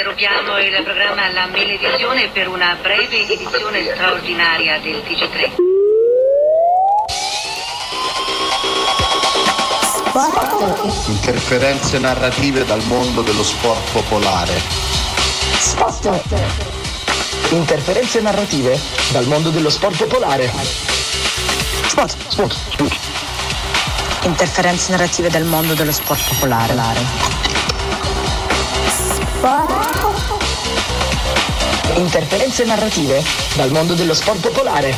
Interrompiamo il programma alla Melevisione per una breve edizione straordinaria del TG3. Interferenze narrative dal mondo dello sport popolare. Interferenze narrative dal mondo dello sport popolare. Interferenze narrative dal mondo dello sport popolare. Interferenze narrative dal mondo dello sport popolare.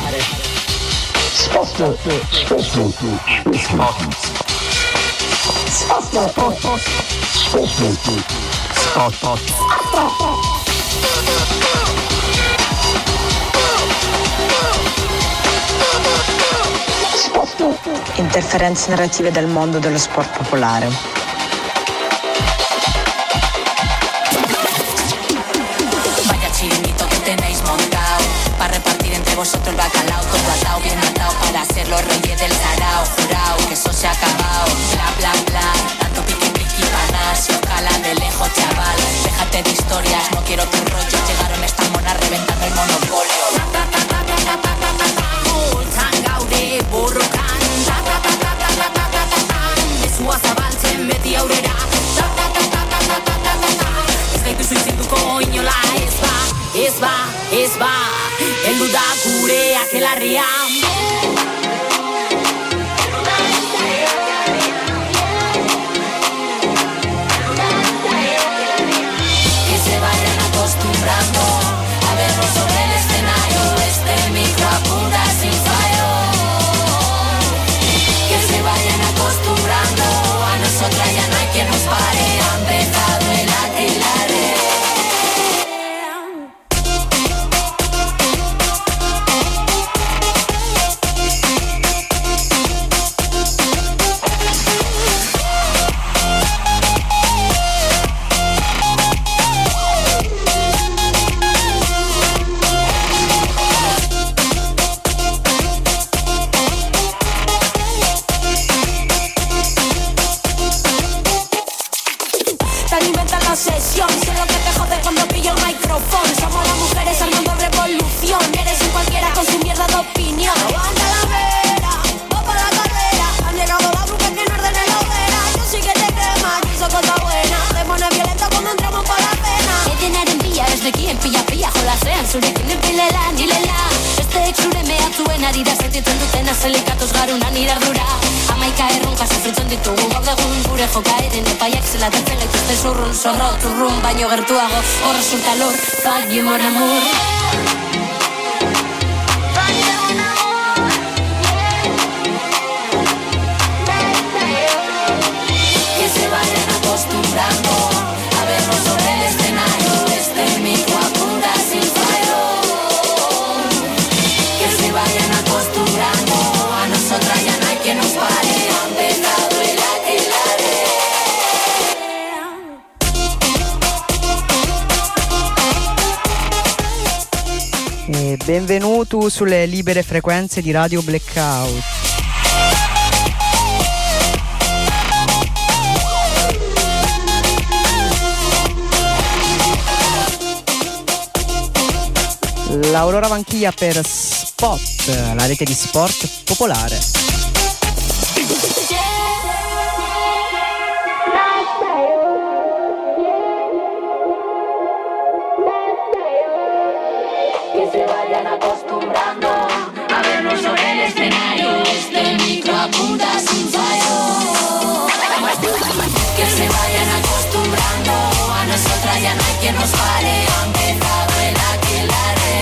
Interferenze narrative dal mondo dello sport popolare. Vaya chiringuito que tenéis montado, para repartir entre vosotros el bacalao, todo atado, bien atado, para ser los reyes del sarao, jurao, que eso se ha acabado, bla bla bla, tanto piqui piqui panas, y ojalá de lejos chaval, déjate de historias, no quiero tu rollo, llegaron estas monas reventando el monopolio. Borrokan, mezua zabaltzen beti aurrera, ez gaituzu izinduko inola, ez ba, heldu da gure akelarria. Que se vayan acostumbrando a vernos sobre el escenario, este micro apunta sin fallo. Vayan acostumbrando, a nosotras ya no hay quien nos pare, ha empezado el aquelarre. Zorro, turrun, baino gertuago, hor resulta lor, falli mon amor. Que se vayan acostumbrando a vernos sobre el escenario, este micro apunta sin fallo. Que se vayan acostumbrando, a nosotras ya no hay quien nos pare, ha empezado el aquelarre. Benvenuto sulle libere frequenze di Radio Blackout. L'Aurora Vanchiglia per Spot, la rete di sport popolare. Acostumbrando a vernos sobre el escenario, este micro apunta sin fallo. Que se vayan acostumbrando, a nosotras ya no hay quien nos pare, ha empezado el aquelarre.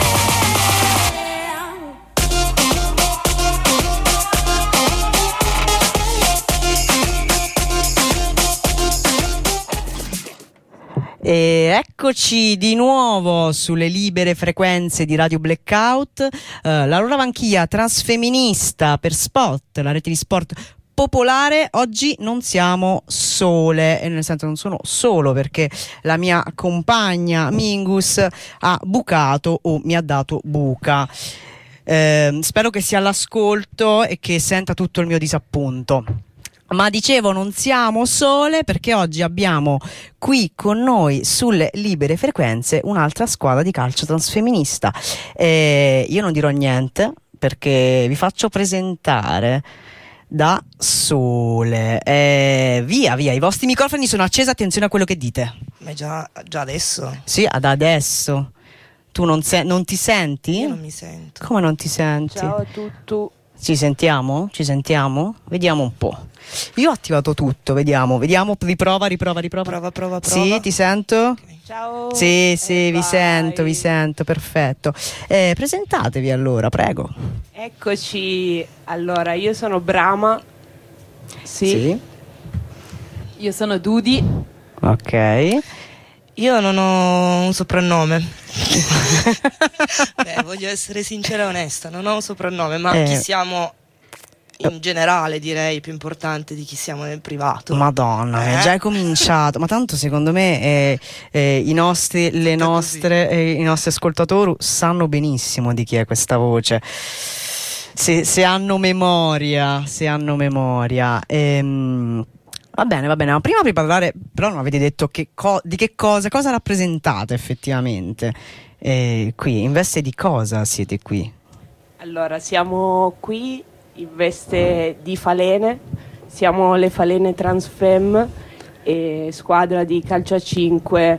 E eccoci di nuovo sulle libere frequenze di Radio Blackout, l'Aurora Vanchiglia trasfemminista per Spot, la rete di sport popolare. Oggi non siamo sole, e nel senso non sono solo perché la mia compagna Mingus ha bucato o mi ha dato buca. Spero che sia all'ascolto e che senta tutto il mio disappunto. Ma dicevo, non siamo sole, perché oggi abbiamo qui con noi sulle libere frequenze un'altra squadra di calcio transfemminista. Io non dirò niente perché vi faccio presentare da sole. Via, i vostri microfoni sono accesi, attenzione a quello che dite. Ma già adesso? Sì, ad adesso. Tu non ti senti? Io non mi sento. Come non ti senti? Ciao a tutti. Ci sentiamo? Vediamo un po'. Io ho attivato tutto, vediamo, riprova. Prova. Sì, ti sento? Okay. Ciao. Sì, vi sento, perfetto. Presentatevi allora, prego. Eccoci. Allora, io sono Brahma. Sì. Io sono Dudi. Ok. Io non ho un soprannome. Voglio essere sincera e onesta, non ho un soprannome, ma chi siamo in generale, direi, più importante di chi siamo nel privato. Madonna, è già cominciato. Ma tanto secondo me i nostri ascoltatori sanno benissimo di chi è questa voce. Se hanno memoria. Va bene, ma prima di parlare, però non avete detto di che cosa rappresentate effettivamente qui, in veste di cosa siete qui? Allora, siamo qui in veste di falene, siamo le Falene Transfem, squadra di calcio a 5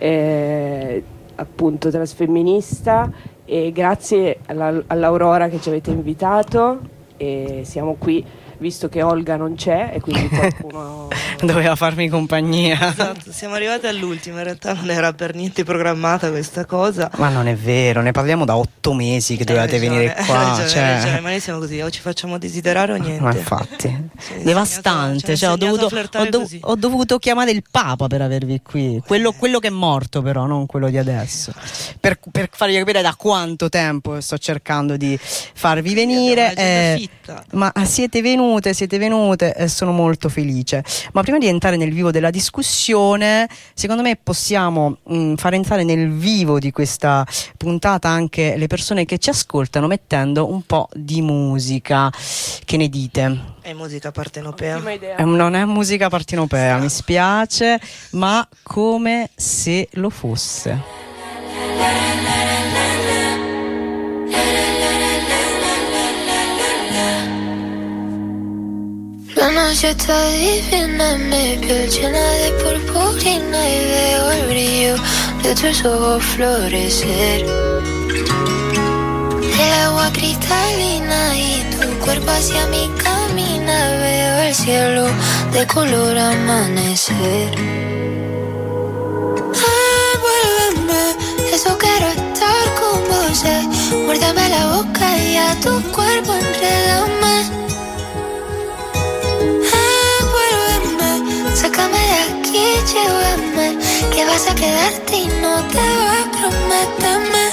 appunto transfemminista, e grazie all'Aurora che ci avete invitato, e siamo qui visto che Olga non c'è e quindi qualcuno doveva farmi compagnia. Esatto, siamo arrivati all'ultimo, in realtà non era per niente programmata questa cosa. Ma non è vero, ne parliamo da 8 mesi che dovevate venire qua. Hai ragione, ma noi siamo così, o ci facciamo desiderare o niente. Ma infatti, devastante, ho dovuto chiamare il Papa per avervi qui, quello che è morto però, non quello di adesso, per farvi capire da quanto tempo sto cercando di farvi venire, ma siete venute, e sono molto felice. Ma prima di entrare nel vivo della discussione, secondo me possiamo far entrare nel vivo di questa puntata anche le persone che ci ascoltano mettendo un po' di musica. Che ne dite? È musica partenopea. Non è musica partenopea, mi spiace, ma come se lo fosse. La noche está divina, mi piel llena de purpurina y veo el brillo de tus ojos florecer. El agua cristalina y tu cuerpo hacia mí camina, veo el cielo de color amanecer. Envuélveme, eso quiero estar con vos, muérdame la boca y a tu cuerpo enrédame. Sácame de aquí, llévame, que vas a quedarte y no te vas, prométeme.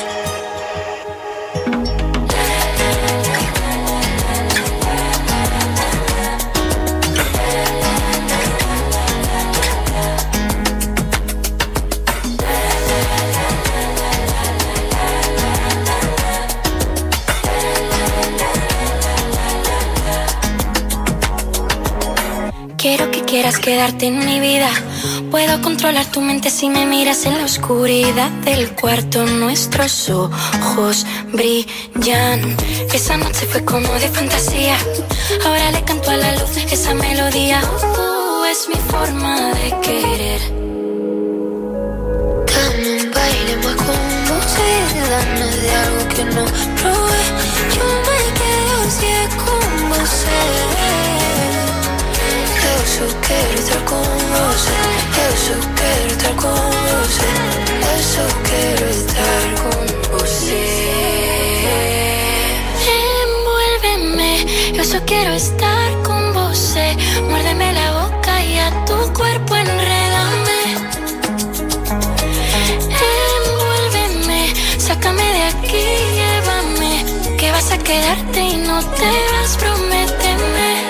Quiero que quieras quedarte en mi vida. Puedo controlar tu mente si me miras en la oscuridad del cuarto. Nuestros ojos brillan. Esa noche fue como de fantasía. Ahora le canto a la luz esa melodía. Es mi forma de querer. Dame un baile más con vos, dame de algo que no probé. Yo me quedo si es con vos. Eu só quero estar com você. Eu só quero estar com você. Eu só quero estar com você. Envuélveme. Eu só quero estar com você. Muérdeme la boca y a tu cuerpo enrédame. Envuélveme. Sácame de aquí, llévame. Que vas a quedarte y no te vas, prométeme.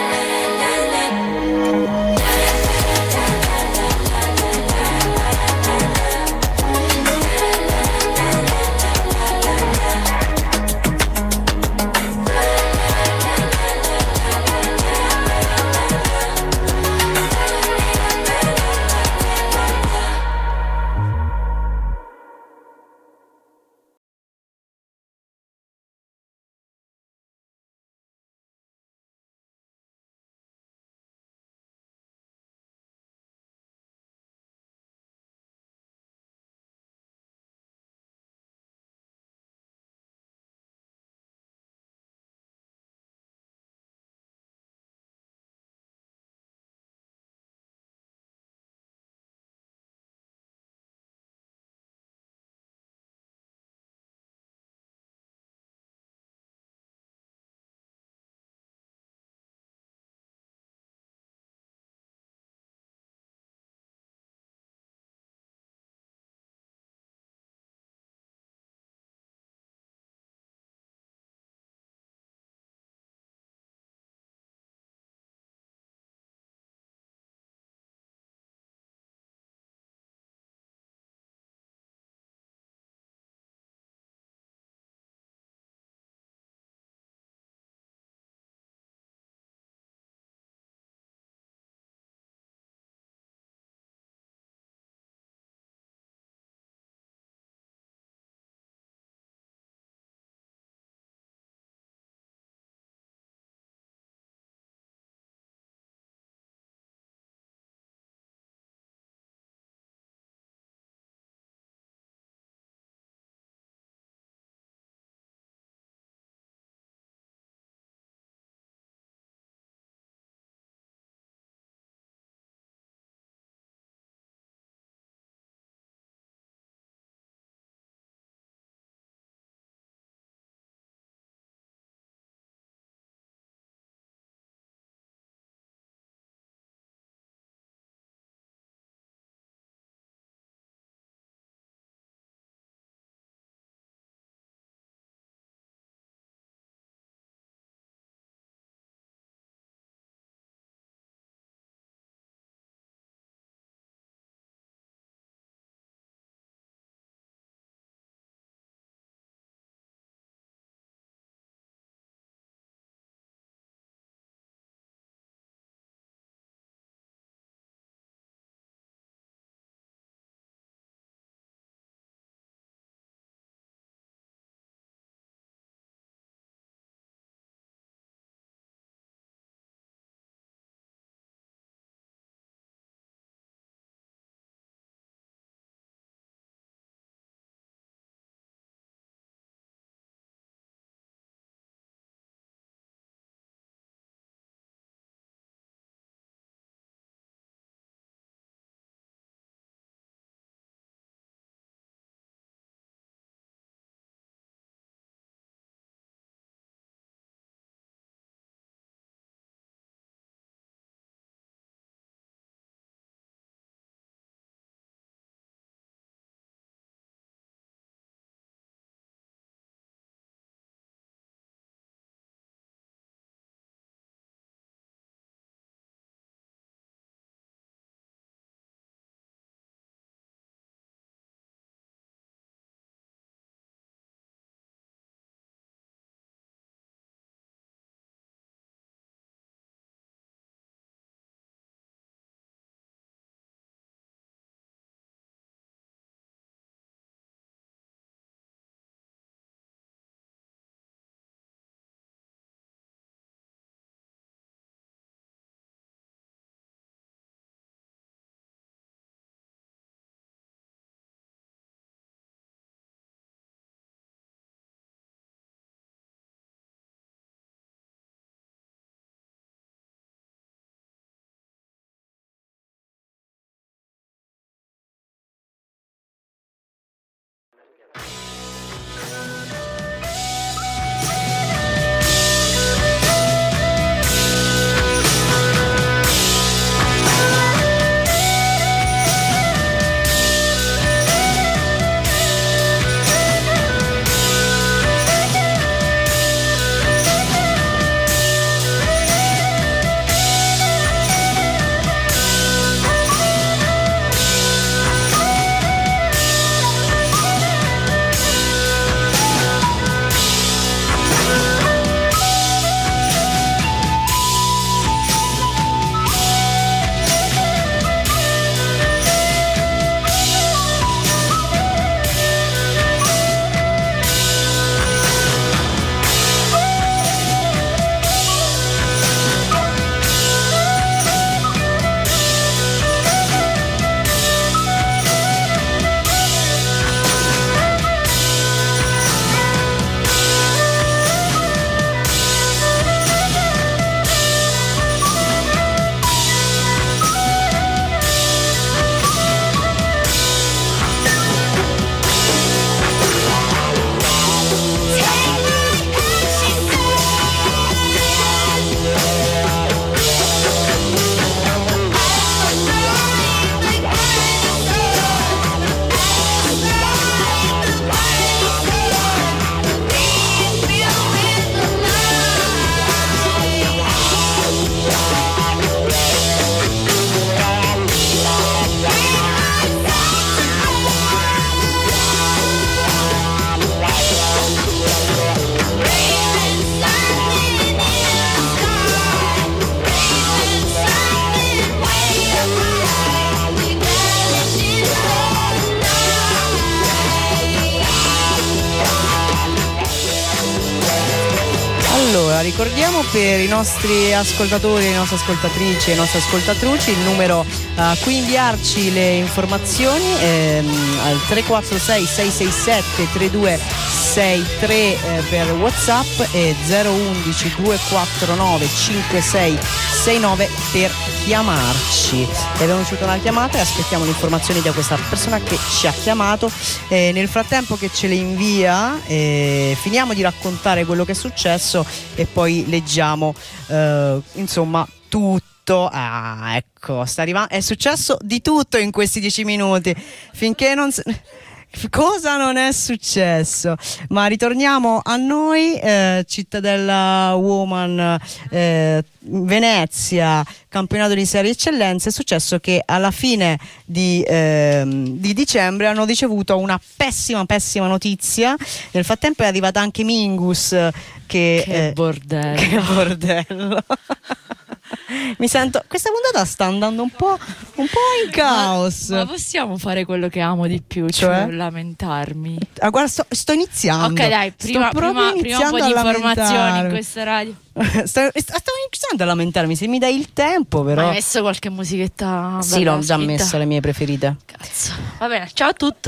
ricordiamo per i nostri ascoltatori, le nostre ascoltatrici e le nostre ascoltatrici il numero a cui inviarci le informazioni al 346 667 3263 per WhatsApp e 011 249 5669 per chiamarci. Abbiamo ricevuto una chiamata e aspettiamo le informazioni da questa persona che ci ha chiamato. Nel frattempo che ce le invia finiamo di raccontare quello che è successo e poi leggiamo insomma tutto. Ecco, sta arrivando, è successo di tutto in questi 10 minuti finché non cosa non è successo, ma ritorniamo a noi. Cittadella Woman, Venezia, campionato di serie eccellenza. È successo che alla fine di dicembre hanno ricevuto una pessima notizia. Nel frattempo è arrivata anche Mingus che bordello. Mi sento, questa puntata sta andando un po' in caos. Ma possiamo fare quello che amo di più, cioè lamentarmi? Guarda, sto iniziando. Ok, dai, prima un po' di informazioni in questa radio. Stavo iniziando a lamentarmi, se mi dai il tempo, però. Hai messo qualche musichetta? Sì, l'ho già messa, le mie preferite. Cazzo. Va bene, ciao a tutti.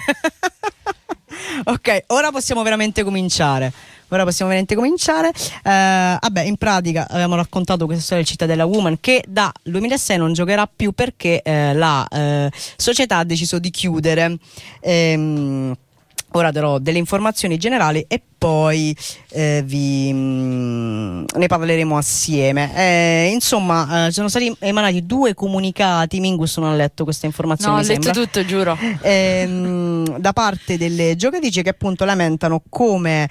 Ok, ora possiamo veramente cominciare. Vabbè, in pratica abbiamo raccontato questa storia del Cittadella Woman che da 2006 non giocherà più perché la società ha deciso di chiudere. Ora darò delle informazioni generali e poi ne parleremo assieme. Insomma, sono stati emanati 2 comunicati. Mingus non ha letto queste informazioni. No, ho letto tutto, giuro. Da parte delle giocatrici che appunto lamentano come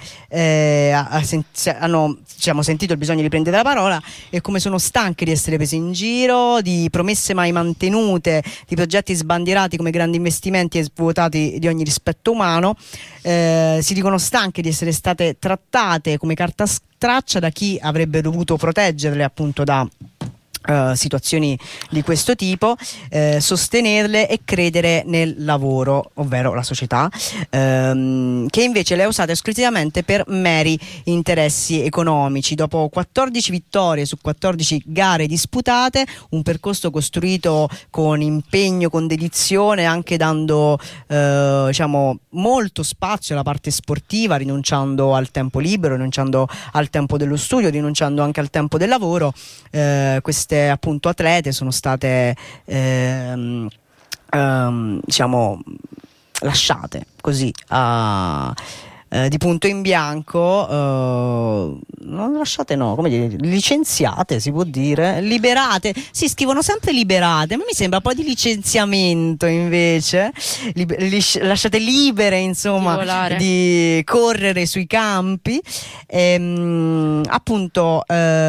hanno sentito il bisogno di prendere la parola e come sono stanche di essere prese in giro, di promesse mai mantenute, di progetti sbandierati come grandi investimenti e svuotati di ogni rispetto umano. Si dicono stanche di essere state trattate come carta straccia da chi avrebbe dovuto proteggerle appunto da situazioni di questo tipo, sostenerle e credere nel lavoro, ovvero la società, che invece le ha usate esclusivamente per meri interessi economici. Dopo 14 vittorie su 14 gare disputate, un percorso costruito con impegno, con dedizione, anche dando molto spazio alla parte sportiva, rinunciando al tempo libero, rinunciando al tempo dello studio, rinunciando anche al tempo del lavoro. Queste appunto atlete sono state lasciate così di punto in bianco, non lasciate, no, come dire, licenziate, si può dire, liberate. Si scrivono sempre liberate, ma mi sembra un po' di licenziamento invece. Lasciate libere, insomma, di correre sui campi. Appunto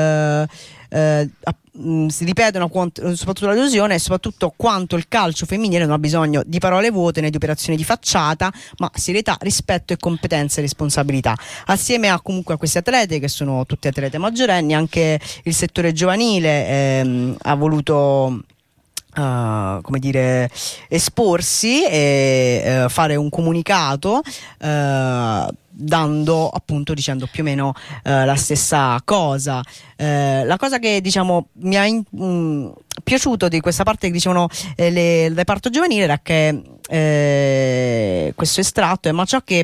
si ripetono soprattutto la delusione e soprattutto quanto il calcio femminile non ha bisogno di parole vuote né di operazioni di facciata, ma serietà, rispetto e competenza e responsabilità. Assieme a comunque a queste atlete, che sono tutte atlete maggiorenni, anche il settore giovanile ha voluto come dire, esporsi e fare un comunicato dando appunto, dicendo più o meno la stessa cosa. La cosa che diciamo mi ha piaciuto di questa parte che dicevano il reparto giovanile era che questo estratto è ciò che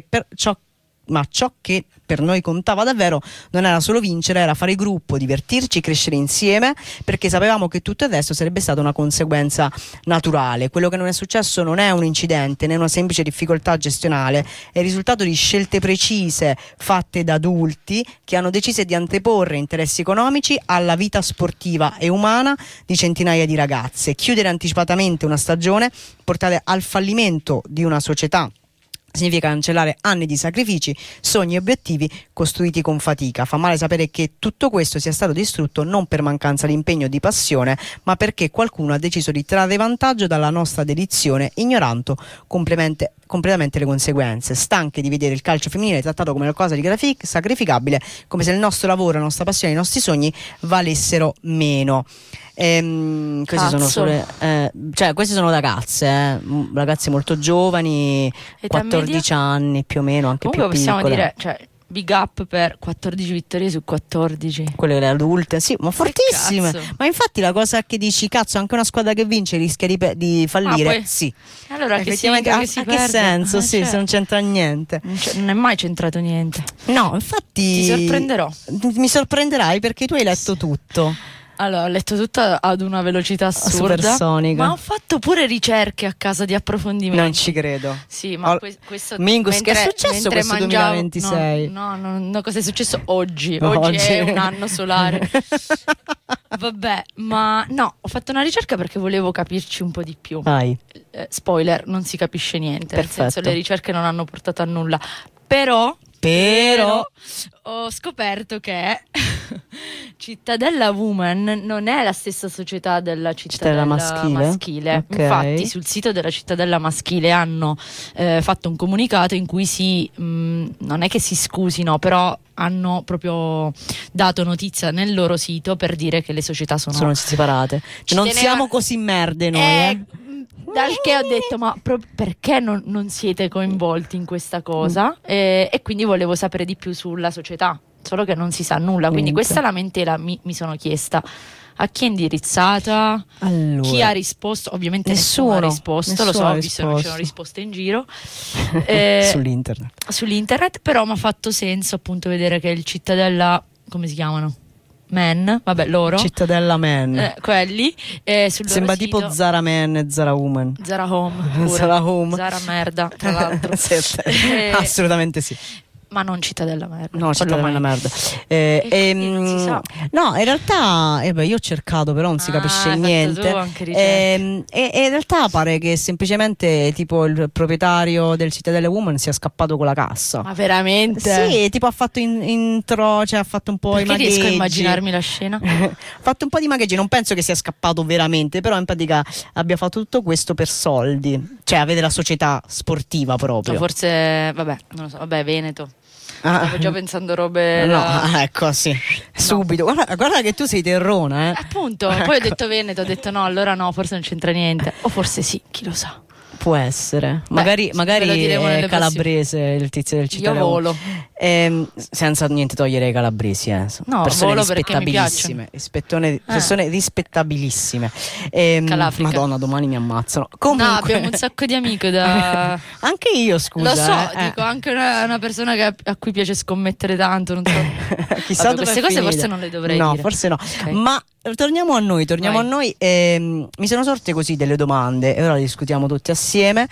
per noi contava davvero non era solo vincere, era fare gruppo, divertirci, crescere insieme, perché sapevamo che tutto il resto sarebbe stata una conseguenza naturale. Quello che non è successo non è un incidente né una semplice difficoltà gestionale, è il risultato di scelte precise fatte da adulti che hanno deciso di anteporre interessi economici alla vita sportiva e umana di centinaia di ragazze. Chiudere anticipatamente una stagione, portare al fallimento di una società, significa cancellare anni di sacrifici, sogni e obiettivi costruiti con fatica. Fa male sapere che tutto questo sia stato distrutto non per mancanza di impegno o di passione, ma perché qualcuno ha deciso di trarre vantaggio dalla nostra dedizione, ignorando completamente le conseguenze. Stanche di vedere il calcio femminile trattato come qualcosa di sacrificabile, come se il nostro lavoro, la nostra passione, i nostri sogni valessero meno. Queste sono ragazze molto giovani, 14 anni più o meno, anche comunque più piccole. Possiamo dire, cioè, big up per 14 vittorie su 14. Quelle le adulte, sì, ma fortissime. cazzo. Ma infatti la cosa che dici, cazzo, anche una squadra che vince rischia di fallire, poi- sì. Allora che Effettivamente, significa che si a che perde? senso? Sì, Cioè, se non c'entra niente. non è mai centrato niente. No, infatti Ti sorprenderò. Mi sorprenderai perché tu hai letto tutto. Allora, ho letto tutto ad una velocità assurda, supersonica. ma ho fatto pure ricerche a casa di approfondimento. Non ci credo. Sì, ma Oh, questo Mingus, che è successo mentre questo mangiavo, 2026? No, cosa è successo oggi? Oggi è un anno solare. Vabbè, ma no, ho fatto una ricerca perché volevo capirci un po' di più. Vai. Spoiler, non si capisce niente, Perfetto. nel senso le ricerche non hanno portato a nulla. Però ho scoperto che Cittadella Woman non è la stessa società della Cittadella maschile. Ok. Infatti sul sito della Cittadella maschile hanno fatto un comunicato in cui non è che si scusino, però hanno proprio dato notizia nel loro sito per dire che le società sono separate. Non siamo così merde noi, Dal che ho detto, ma perché non siete coinvolti in questa cosa? E quindi volevo sapere di più sulla società, solo che non si sa nulla. Quindi Niente. questa lamentela mi sono chiesta a chi è indirizzata, Allora. chi ha risposto. Ovviamente nessuno ha risposto, lo so, ha visto che non c'erano risposto. risposte in giro Sull'internet. però mi ha fatto senso appunto vedere che il Cittadella, come si chiamano? Men, vabbè, loro Cittadella Man. quelli sul loro Sembra sito, tipo Zara Man e Zara Woman. Zara Home pure. Zara Home. Zara merda, tra l'altro. Sì, assolutamente sì. Ma non Cittadella merda. No, quello Cittadella mai. merda. si sa. No, in realtà io ho cercato, però non si capisce hai fatto niente. tu anche ricerche. E in realtà pare che semplicemente tipo il proprietario del Cittadella Woman sia scappato con la cassa. Ma veramente? Sì, tipo ha fatto intro, cioè ha fatto un po' Perché i magheggi. riesco a immaginarmi la scena? Ha fatto un po' di magheggi, non penso che sia scappato veramente, però in pratica abbia fatto tutto questo per soldi. Cioè avete la società sportiva proprio. O forse, vabbè, non lo so, vabbè, Veneto. Stavo già pensando robe Ecco, sì, subito. Guarda che tu sei terrona, Appunto, poi ho detto Veneto, ho detto no, allora no, forse non c'entra niente. O forse sì, chi lo sa. Può essere. Beh, Magari ve lo diremo è nelle calabrese il tizio del Cittadella. Io volo. Senza niente togliere ai calabresi, No, persone volo perché mi rispettabilissime, persone rispettabilissime. Calafrica. Madonna, domani mi ammazzano. Comunque, No, abbiamo un sacco di amiche da... Anche io, scusa. Lo so, dico anche una persona a cui piace scommettere tanto, non so. Chissà Vabbè, dove queste è cose finita. forse non le dovrei no, dire. forse no. Ok. Ma torniamo a noi. Vai. Mi sono sorte così delle domande e ora le discutiamo tutte assieme.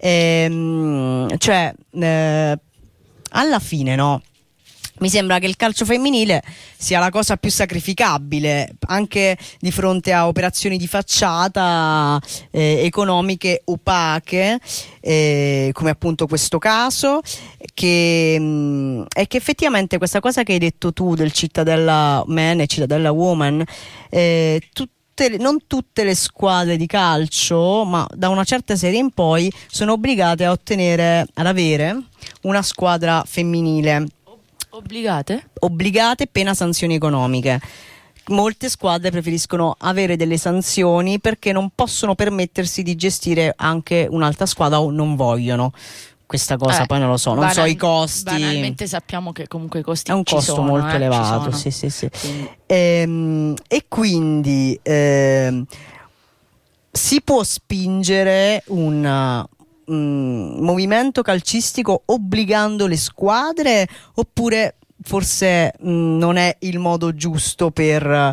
Alla fine, no? Mi sembra che il calcio femminile sia la cosa più sacrificabile anche di fronte a operazioni di facciata economiche opache, come appunto questo caso, è che effettivamente questa cosa che hai detto tu del Cittadella Man e Cittadella Woman, non tutte le squadre di calcio, ma da una certa serie in poi sono obbligate ad avere una squadra femminile. Obbligate, pena sanzioni economiche. Molte squadre preferiscono avere delle sanzioni perché non possono permettersi di gestire anche un'altra squadra o non vogliono. Questa cosa poi non lo so, non so i costi. Banalmente sappiamo che comunque i costi è un ci costo sono, molto ci elevato, sono. sì. Quindi. E quindi si può spingere un movimento calcistico obbligando le squadre, oppure forse non è il modo giusto per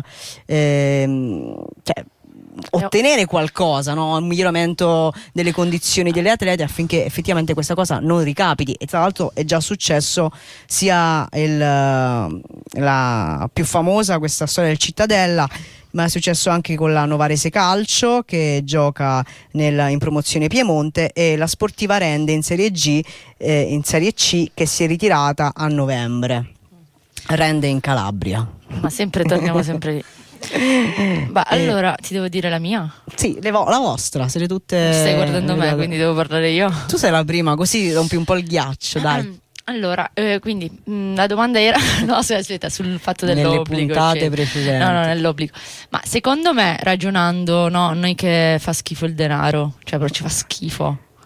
ottenere qualcosa, no? Un miglioramento delle condizioni delle atlete affinché effettivamente questa cosa non ricapiti. E tra l'altro è già successo sia la più famosa, questa storia del Cittadella, ma è successo anche con la Novarese Calcio, che gioca in promozione Piemonte, e la Sportiva Rende in Serie G, in Serie C, che si è ritirata a novembre. Rende in Calabria. Ma torniamo sempre lì. Allora ti devo dire la mia? Sì, la vostra, siete tutte. Stai guardando me, quindi devo parlare io. Tu sei la prima, così rompi un po' il ghiaccio, dai. Allora, quindi la domanda era no, aspetta, sul fatto dell'obbligo. Nelle puntate precedenti. No, nell'obbligo. Ma secondo me, ragionando, no, noi che fa schifo il denaro, cioè però ci fa schifo.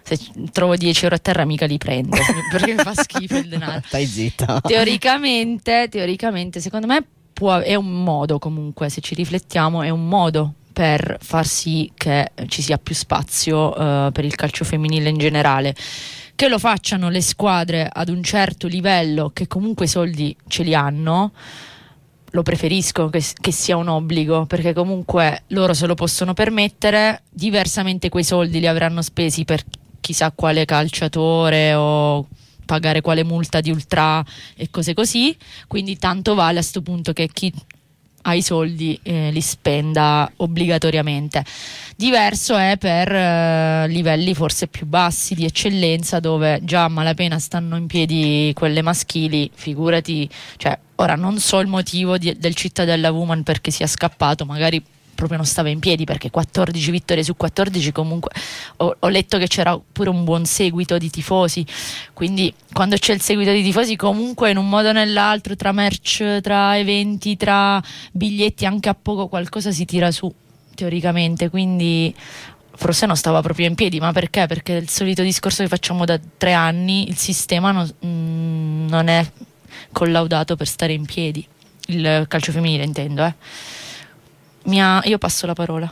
Se trovo 10 euro a terra mica li prendo perché mi fa schifo il denaro. Stai zitta. Teoricamente secondo me è un modo, comunque, se ci riflettiamo, è un modo per far sì che ci sia più spazio per il calcio femminile in generale. Che lo facciano le squadre ad un certo livello, che comunque i soldi ce li hanno, lo preferisco che sia un obbligo, perché comunque loro se lo possono permettere. Diversamente quei soldi li avranno spesi per chissà quale calciatore o pagare quale multa di ultra e cose così, quindi tanto vale a sto punto che chi ha i soldi li spenda obbligatoriamente. Diverso è per livelli forse più bassi di eccellenza, dove già a malapena stanno in piedi quelle maschili, figurati, cioè ora non so il motivo del Cittadella Woman perché sia scappato, magari proprio non stava in piedi, perché 14 vittorie su 14 comunque ho letto che c'era pure un buon seguito di tifosi, quindi quando c'è il seguito di tifosi comunque in un modo o nell'altro, tra merch, tra eventi, tra biglietti, anche a poco qualcosa si tira su teoricamente, quindi forse non stava proprio in piedi. Ma perché? Perché il solito discorso che facciamo da 3 anni, il sistema non è collaudato per stare in piedi, il calcio femminile intendo, Io passo la parola.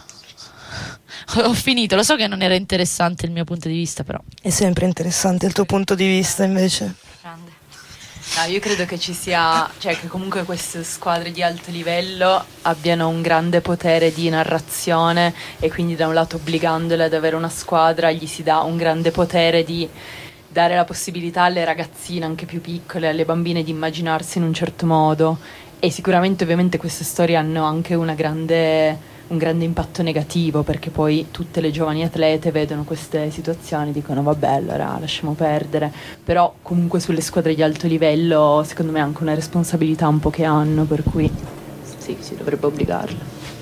Ho finito, lo so che non era interessante il mio punto di vista, però è sempre interessante il tuo punto di vista, invece. Grande. No, io credo che ci sia, cioè che comunque queste squadre di alto livello abbiano un grande potere di narrazione, e quindi da un lato obbligandole ad avere una squadra gli si dà un grande potere di dare la possibilità alle ragazzine anche più piccole, alle bambine, di immaginarsi in un certo modo. E sicuramente ovviamente queste storie hanno anche un grande impatto negativo, perché poi tutte le giovani atlete vedono queste situazioni e dicono vabbè, allora lasciamo perdere. Però comunque sulle squadre di alto livello secondo me è anche una responsabilità un po' che hanno, per cui sì, si dovrebbe obbligarle.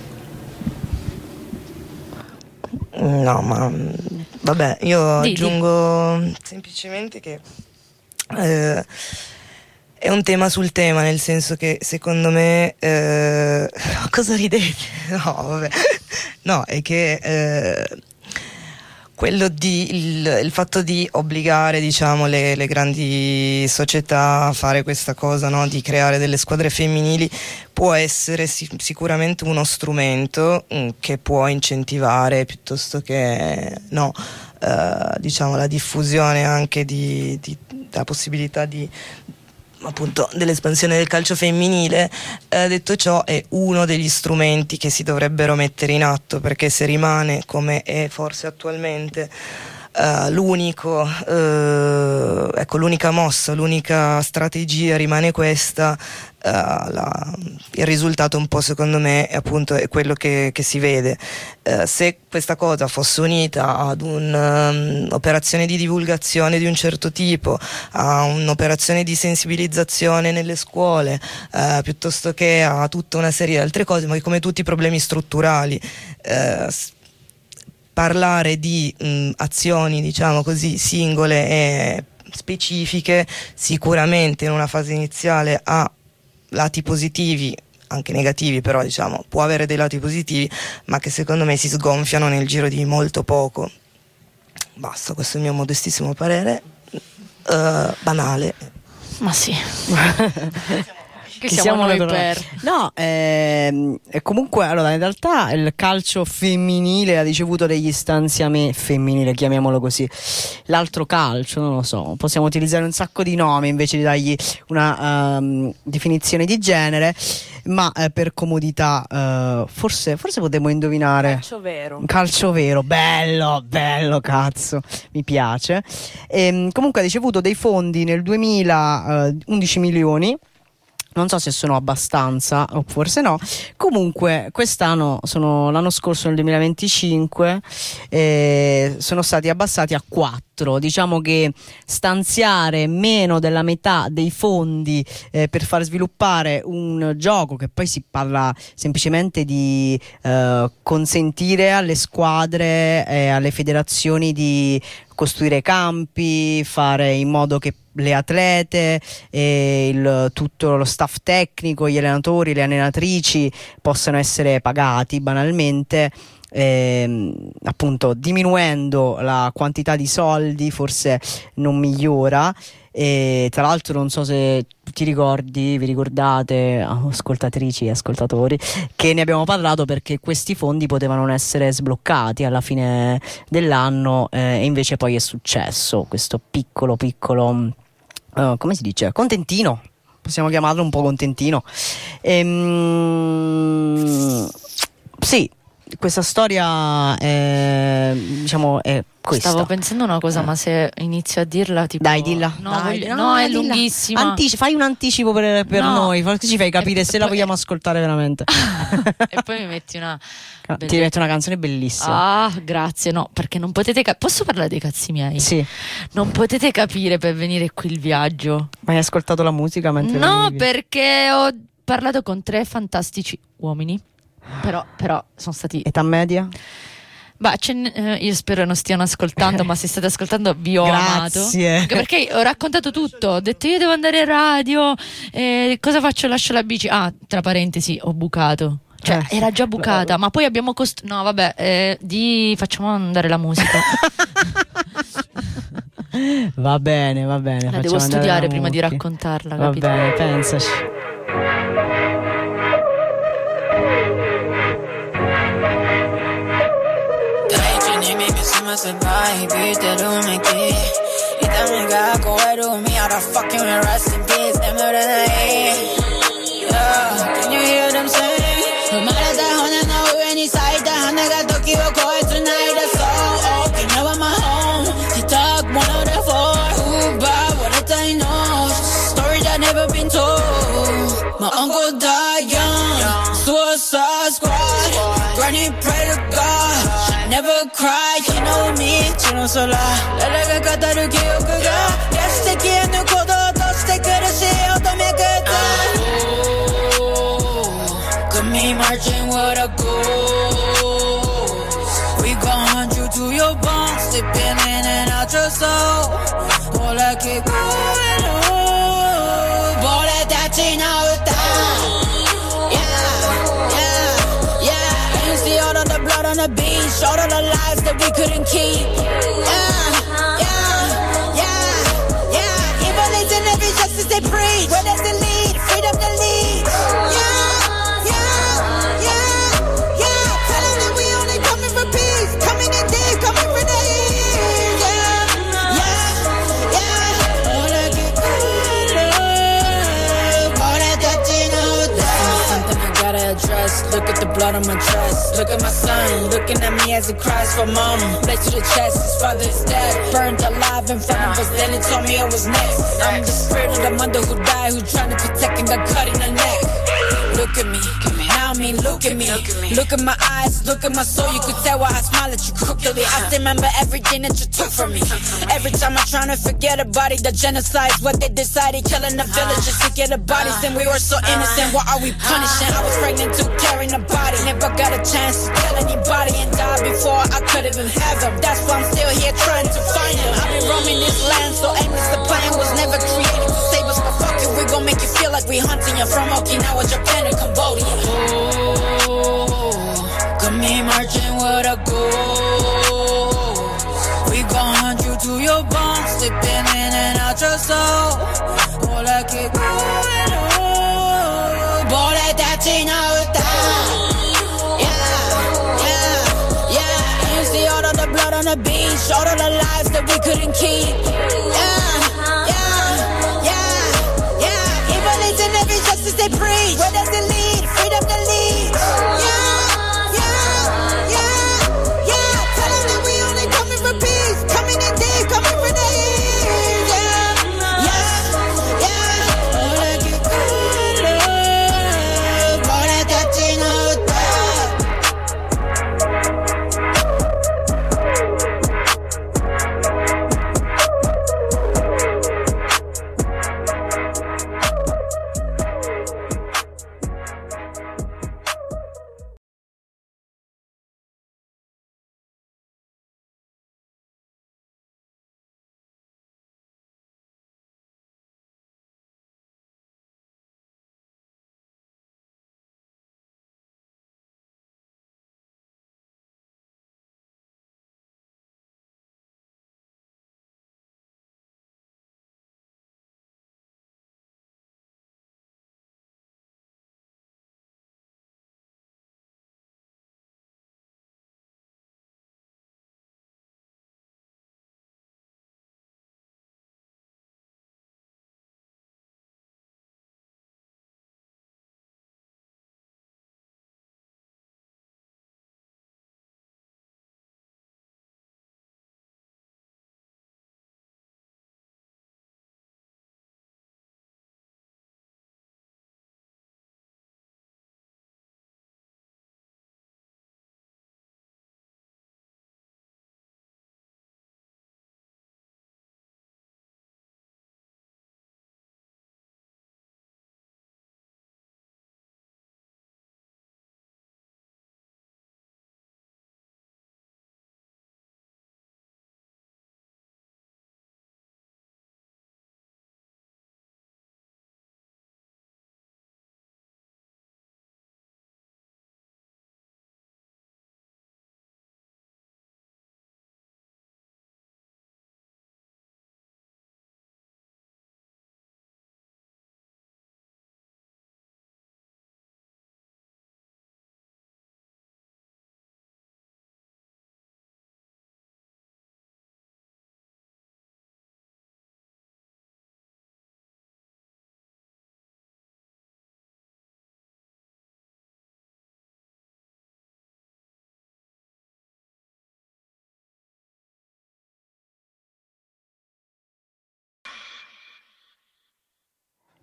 No, ma vabbè, io aggiungo semplicemente che è un tema sul tema, nel senso che secondo me cosa ridete? No, vabbè. No, è che quello il fatto di obbligare, diciamo, le grandi società a fare questa cosa, no? Di creare delle squadre femminili, può essere sicuramente uno strumento che può incentivare, piuttosto che diciamo la diffusione anche la possibilità di appunto dell'espansione del calcio femminile. Detto ciò, è uno degli strumenti che si dovrebbero mettere in atto, perché se rimane come è forse attualmente l'unica mossa, l'unica strategia rimane questa, il risultato un po' secondo me è quello che si vede. Se questa cosa fosse unita ad un'operazione di divulgazione di un certo tipo, a un'operazione di sensibilizzazione nelle scuole, piuttosto che a tutta una serie di altre cose, ma come tutti i problemi strutturali, parlare di azioni, diciamo così, singole e specifiche, sicuramente in una fase iniziale ha lati positivi, anche negativi, però diciamo può avere dei lati positivi, ma che secondo me si sgonfiano nel giro di molto poco. Basta, questo è il mio modestissimo parere, banale. Ma sì. Che siamo noi per... No, comunque, allora, in realtà il calcio femminile ha ricevuto degli stanziamenti, femminile, chiamiamolo così, l'altro calcio, non lo so, possiamo utilizzare un sacco di nomi invece di dargli una definizione di genere, ma per comodità forse potremmo indovinare. Calcio vero, bello, cazzo, mi piace. Comunque ha ricevuto dei fondi nel 2000, 11 milioni. Non so se sono abbastanza o forse no. Comunque quest'anno, l'anno scorso nel 2025 sono stati abbassati a 4. Diciamo che stanziare meno della metà dei fondi per far sviluppare un gioco, che poi si parla semplicemente di consentire alle squadre e alle federazioni di costruire campi, fare in modo che le atlete e tutto lo staff tecnico, gli allenatori, le allenatrici possano essere pagati banalmente. appunto diminuendo la quantità di soldi forse non migliora. E tra l'altro non so se vi ricordate, ascoltatrici e ascoltatori, che ne abbiamo parlato perché questi fondi potevano essere sbloccati alla fine dell'anno, e invece poi è successo questo piccolo come si dice? Contentino, possiamo chiamarlo un po' contentino. Sì, questa storia è questa. Stavo pensando una cosa, ma se inizio a dirla tipo... Dai, dilla. No, è dilla. lunghissima. Fai un anticipo per No. noi, così ci fai capire se la vogliamo ascoltare veramente. E poi mi metti una... Ti metto una canzone bellissima. Ah, grazie, no, perché non potete posso parlare dei cazzi miei? Sì. Non potete capire per venire qui il viaggio. Ma hai ascoltato la musica mentre No, venivi? perché ho parlato con 3 fantastici uomini. Però sono stati... Età media? Bah, io spero non stiano ascoltando, ma se state ascoltando vi ho amato. Grazie. Anche perché ho raccontato tutto, ho detto io devo andare in radio, cosa faccio? Lascio la bici. Ah, tra parentesi, ho bucato. Cioè, era già bucata, ma poi abbiamo no, vabbè, facciamo andare la musica. Va bene. La devo studiare prima di raccontarla, Va capito? bene, pensaci. Se vai, 비대로매기 이따가 고해로 me all the fucking rest in peace 내 말은 yeah, can you hear them say 그 말에 다 혼자 너 왜니 사이다 하나가 더 기억고 tonight that's all okay now I'm at home TikTok one of the 4 ooh but what did I know story that never been told my uncle died young suicide squad granny pray to God never cry, you know me, 지는 솔라 내가 가다를 기억하가 예스테기에 누구도 도스테 그릇이 얻어매겠다 Got me marching with a ghost We gon' hunt you to your bones Slipping in and out your soul All I keep going on 볼에 닿지 나왔다 On the beach, all of the lives that we couldn't keep. Evil is in every justice they preach. Where does it lead? Freedom to lead. Telling them we only coming for peace. Coming in deep, coming for the heat. All I get all that touching out there. Something I gotta address. Look at the blood on my dress. Look at my son, looking at me as he cries for mom. Blade to the chest, his father's dead. Burned alive in front of us, then he told me I was next. I'm the spirit of the mother who died, who trying to protect and got cut in the neck. Look at me, now me, look at me. Look at my eyes, look at my soul. You could tell why I smile at you crookedly. I still remember everything that you took from me. Every time I'm trying to forget about it, the genocide's what they decided. Killing the villagers to get the bodies, and we were so innocent. What are we punishing? I was pregnant to carrying a body. Never got a chance to tell anybody and die before I could even have them. That's why I'm still here trying to find them. I've been roaming this land so aimless. The plan was never created to save us, but fuck it, we gon' make you feel like we hunting you from Okinawa, Japan, and Cambodia. Got me marching with a ghost. We gon' hunt you to your bones, slipping in and out your soul. All I keep going on. 볼에 닿지 나왔다. You see all of the blood on the beach, all of the lives that we couldn't keep. Evil is in every justice they preach. Where does it lead? Freedom to lead. Telling them we only coming for peace. Coming in deep, coming for the heat. All I keep going on. 볼에 닿지 나왔다.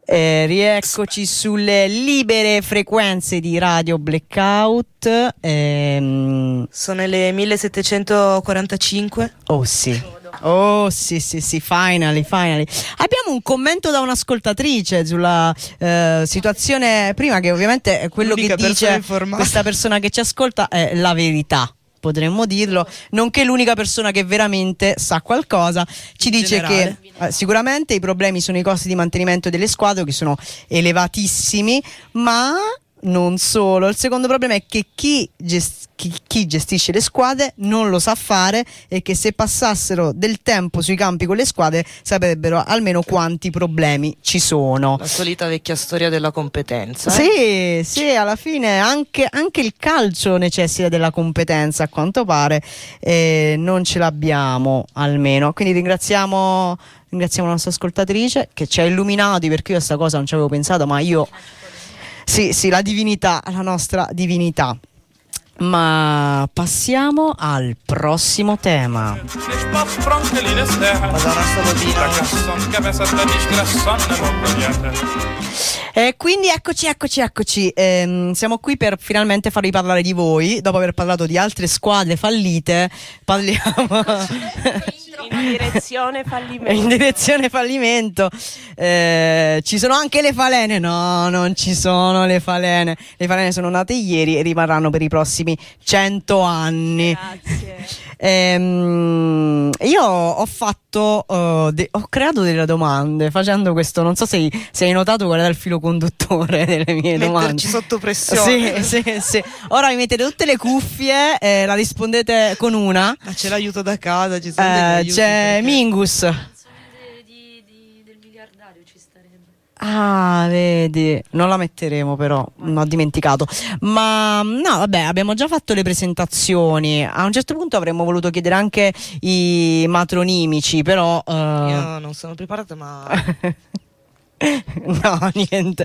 Rieccoci sulle libere frequenze di Radio Blackout. Sono le 1745. Oh sì, finally. Abbiamo un commento da un'ascoltatrice sulla situazione prima, che ovviamente è quello L'unica che dice questa persona che ci ascolta è la verità. Potremmo dirlo, nonché l'unica persona che veramente sa qualcosa. Ci dice che sicuramente i problemi sono i costi di mantenimento delle squadre, che sono elevatissimi, ma non solo. Il secondo problema è che chi gestisce le squadre non lo sa fare, e che se passassero del tempo sui campi con le squadre saprebbero almeno quanti problemi ci sono. La solita vecchia storia della competenza. Sì, alla fine anche il calcio necessita della competenza, a quanto pare, non ce l'abbiamo almeno. Quindi ringraziamo la nostra ascoltatrice che ci ha illuminati, perché io a questa cosa non ci avevo pensato, ma io sì, la divinità, la nostra divinità. Ma passiamo al prossimo tema. Quindi eccoci. Siamo qui per finalmente farvi parlare di voi. Dopo aver parlato di altre squadre fallite, parliamo in direzione fallimento. In direzione fallimento. Ci sono anche le falene? No, non ci sono le falene. Le falene sono nate ieri e rimarranno per i prossimi 100 anni. Grazie. Io ho creato delle domande facendo questo. Non so se hai notato qual era il filo conduttore delle mie domande. Metterci sotto pressione. Sì. Ora vi mettete tutte le cuffie, la rispondete con una. Ma c'è l'aiuto da casa, ci sono degli aiuti, c'è perché... Mingus. Del miliardario ci starebbe. Ah, vedi, non la metteremo però, ho dimenticato. Ma no, vabbè, abbiamo già fatto le presentazioni. A un certo punto avremmo voluto chiedere anche i matronimici, però io non sono preparata, ma no, niente.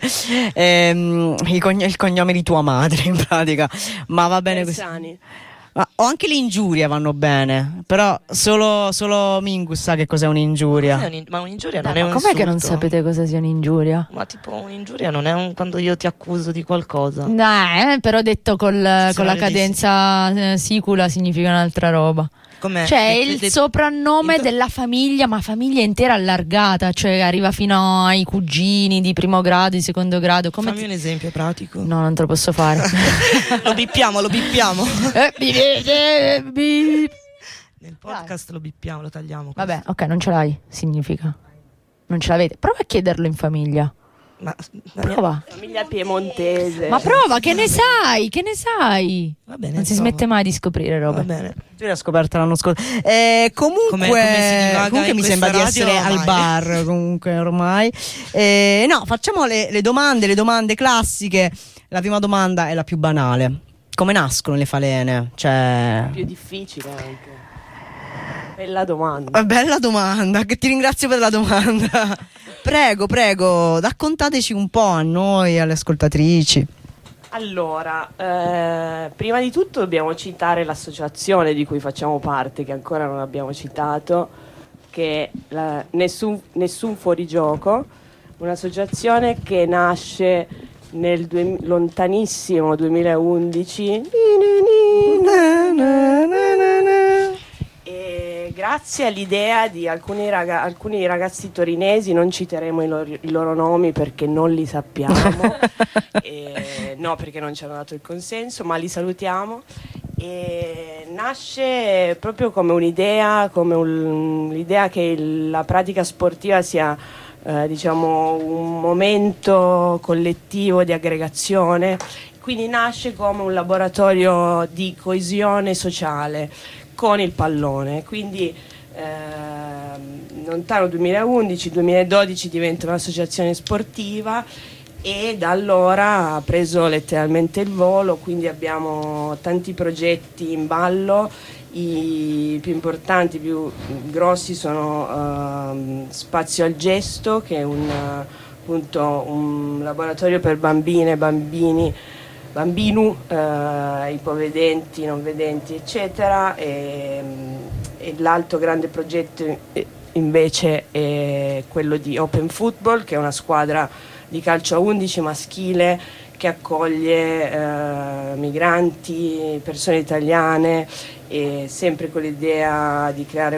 Il cognome di tua madre, in pratica. Ma va bene così. O anche le ingiurie vanno bene, però solo Mingus sa che cos'è un'ingiuria. Ma un'ingiuria non è un com'è insulto? Che non sapete cosa sia un'ingiuria? Ma tipo un'ingiuria non è quando io ti accuso di qualcosa. Però detto con la cadenza sicula significa un'altra roba. Com'è? Cioè il soprannome della famiglia, ma famiglia intera allargata, cioè arriva fino ai cugini di primo grado, di secondo grado. Fammi un esempio pratico. No, non te lo posso fare. Lo bippiamo. Nel podcast lo bippiamo, lo tagliamo. Vabbè, ok, non ce l'hai, significa. Non ce l'avete. Prova a chiederlo in famiglia. Ma prova. Famiglia piemontese. Ma prova, che ne sai? Va bene, non si smette mai di scoprire robe. Va bene. Tu l'hai scoperta l'anno scorso. Comunque mi sembra di essere al bar. Comunque ormai. No, facciamo le domande classiche. La prima domanda è la più banale. Come nascono le falene? Cioè... più difficile anche. Bella domanda. Bella domanda, che ti ringrazio per la domanda. Prego, raccontateci un po' a noi, alle ascoltatrici. Allora, prima di tutto dobbiamo citare l'associazione di cui facciamo parte, che ancora non abbiamo citato, che è Nessun Fuorigioco, un'associazione che nasce nel lontanissimo 2011 e grazie all'idea di alcuni ragazzi torinesi. Non citeremo i loro nomi perché non li sappiamo, no, perché non ci hanno dato il consenso, ma li salutiamo. E nasce proprio come un'idea, l'idea che la pratica sportiva sia diciamo un momento collettivo di aggregazione, quindi nasce come un laboratorio di coesione sociale con il pallone. Quindi lontano 2011-2012 diventa un'associazione sportiva e da allora ha preso letteralmente il volo, quindi abbiamo tanti progetti in ballo. I più importanti, più grossi sono Spazio al Gesto, che è un laboratorio per bambine e bambini, ipovedenti, non vedenti, eccetera. E l'altro grande progetto invece è quello di Open Football, che è una squadra di calcio a 11 maschile che accoglie migranti, persone italiane, e sempre con l'idea di creare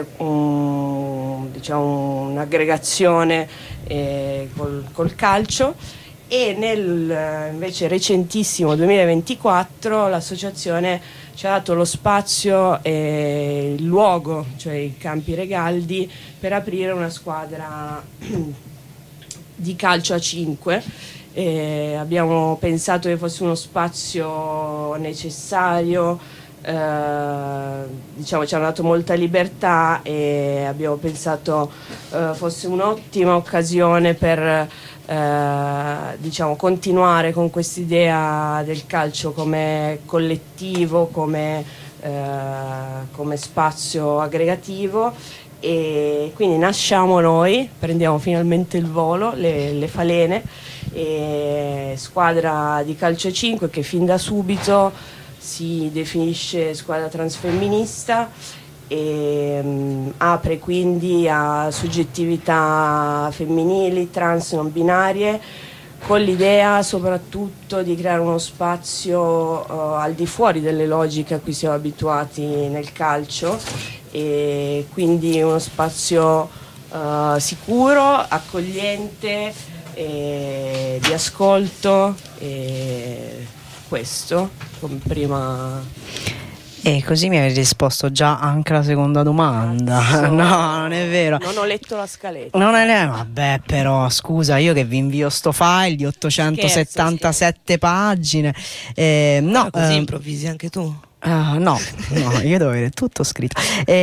un'aggregazione col calcio. E nel invece recentissimo 2024 l'associazione ci ha dato lo spazio e il luogo, cioè i Campi Regaldi, per aprire una squadra di calcio a 5. Abbiamo pensato che fosse uno spazio necessario, ci hanno dato molta libertà e abbiamo pensato fosse un'ottima occasione per continuare con quest'idea del calcio come collettivo, come spazio aggregativo. E quindi nasciamo noi, prendiamo finalmente il volo, le falene, squadra di calcio 5 che fin da subito si definisce squadra transfemminista e apre quindi a soggettività femminili, trans, non binarie, con l'idea soprattutto di creare uno spazio al di fuori delle logiche a cui siamo abituati nel calcio, e quindi uno spazio sicuro, accogliente, di ascolto, questo come prima. E così mi hai risposto già anche alla seconda domanda. No, non è vero. Non ho letto la scaletta. Vabbè, però scusa, io che vi invio sto file di 877 pagine. No, così improvvisi anche tu. No, io devo avere tutto scritto.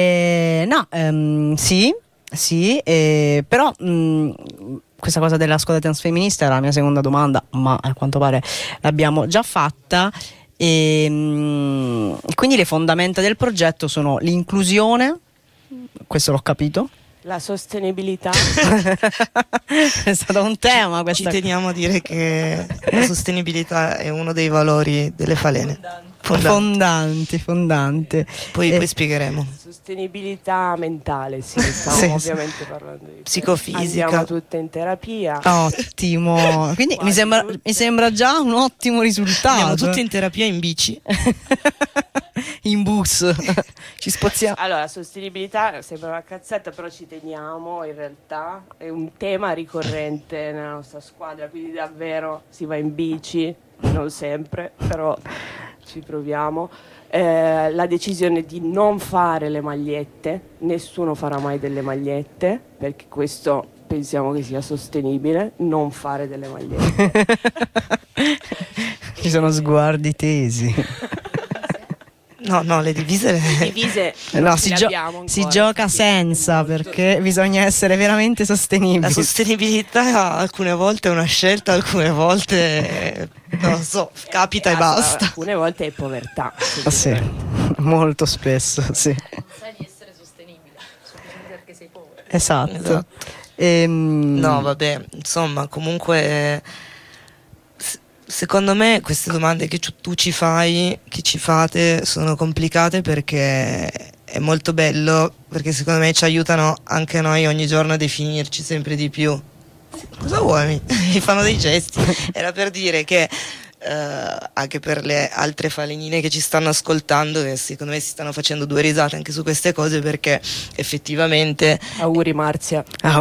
Sì, però questa cosa della squadra transfemminista era la mia seconda domanda, ma a quanto pare l'abbiamo già fatta. E quindi le fondamenta del progetto sono l'inclusione, questo l'ho capito, la sostenibilità. è stato un tema ci teniamo a dire che la sostenibilità è uno dei valori delle falene fondanti. Poi spiegheremo. Sostenibilità mentale, stiamo ovviamente parlando di psicofisica. Andiamo tutte in terapia. Ottimo. Quindi mi sembra già un ottimo risultato. Andiamo tutti in terapia in bici. In bus. Ci spozziamo. Allora, sostenibilità sembra una cazzetta, però ci teniamo, in realtà è un tema ricorrente nella nostra squadra, quindi davvero si va in bici, non sempre, però ci proviamo. La decisione di non fare le magliette, nessuno farà mai delle magliette, perché questo pensiamo che sia sostenibile, non fare delle magliette. Ci sono sguardi tesi. No, le divise no, si gioca senza, perché bisogna essere veramente sostenibili. La sostenibilità alcune volte è una scelta, alcune volte non so, capita e basta. Alcune volte è povertà. Sì, molto spesso, sì. Sai di essere sostenibile, semplicemente perché sei povero. Esatto. No, vabbè, insomma, comunque secondo me queste domande che tu ci fai, che ci fate, sono complicate perché è molto bello, perché secondo me ci aiutano anche noi ogni giorno a definirci sempre di più. Cosa vuoi? Mi fanno dei gesti. Era per dire che anche per le altre falenine che ci stanno ascoltando, che secondo me si stanno facendo due risate anche su queste cose, perché effettivamente auguri Marzia,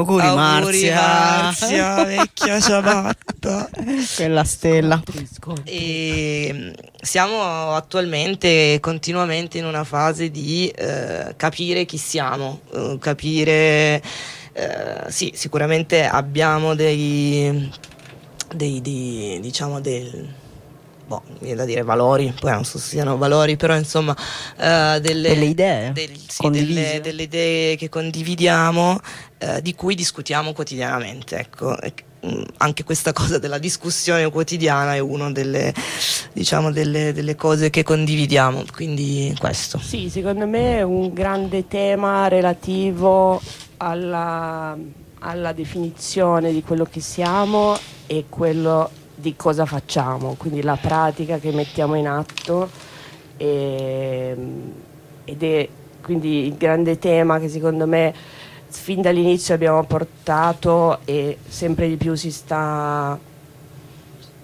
vecchia ciabatta, quella stella. E siamo attualmente continuamente in una fase di capire chi siamo, capire sì, sicuramente abbiamo dei diciamo viene da dire valori, poi non so se siano valori, però insomma delle idee delle idee che condividiamo, di cui discutiamo quotidianamente, ecco. Anche questa cosa della discussione quotidiana è una delle cose che condividiamo, quindi questo. Sì, secondo me è un grande tema relativo alla definizione di quello che siamo e quello di cosa facciamo, quindi la pratica che mettiamo in atto, ed è quindi il grande tema che secondo me fin dall'inizio abbiamo portato e sempre di più si sta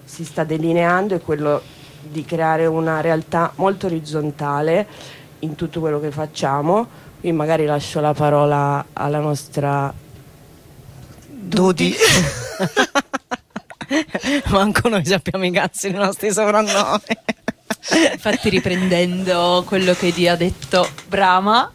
si sta delineando è quello di creare una realtà molto orizzontale in tutto quello che facciamo. Quindi magari lascio la parola alla nostra Dudi. Manco noi sappiamo i cazzi dei nostri soprannomi. Infatti, riprendendo quello che Di ha detto Brama,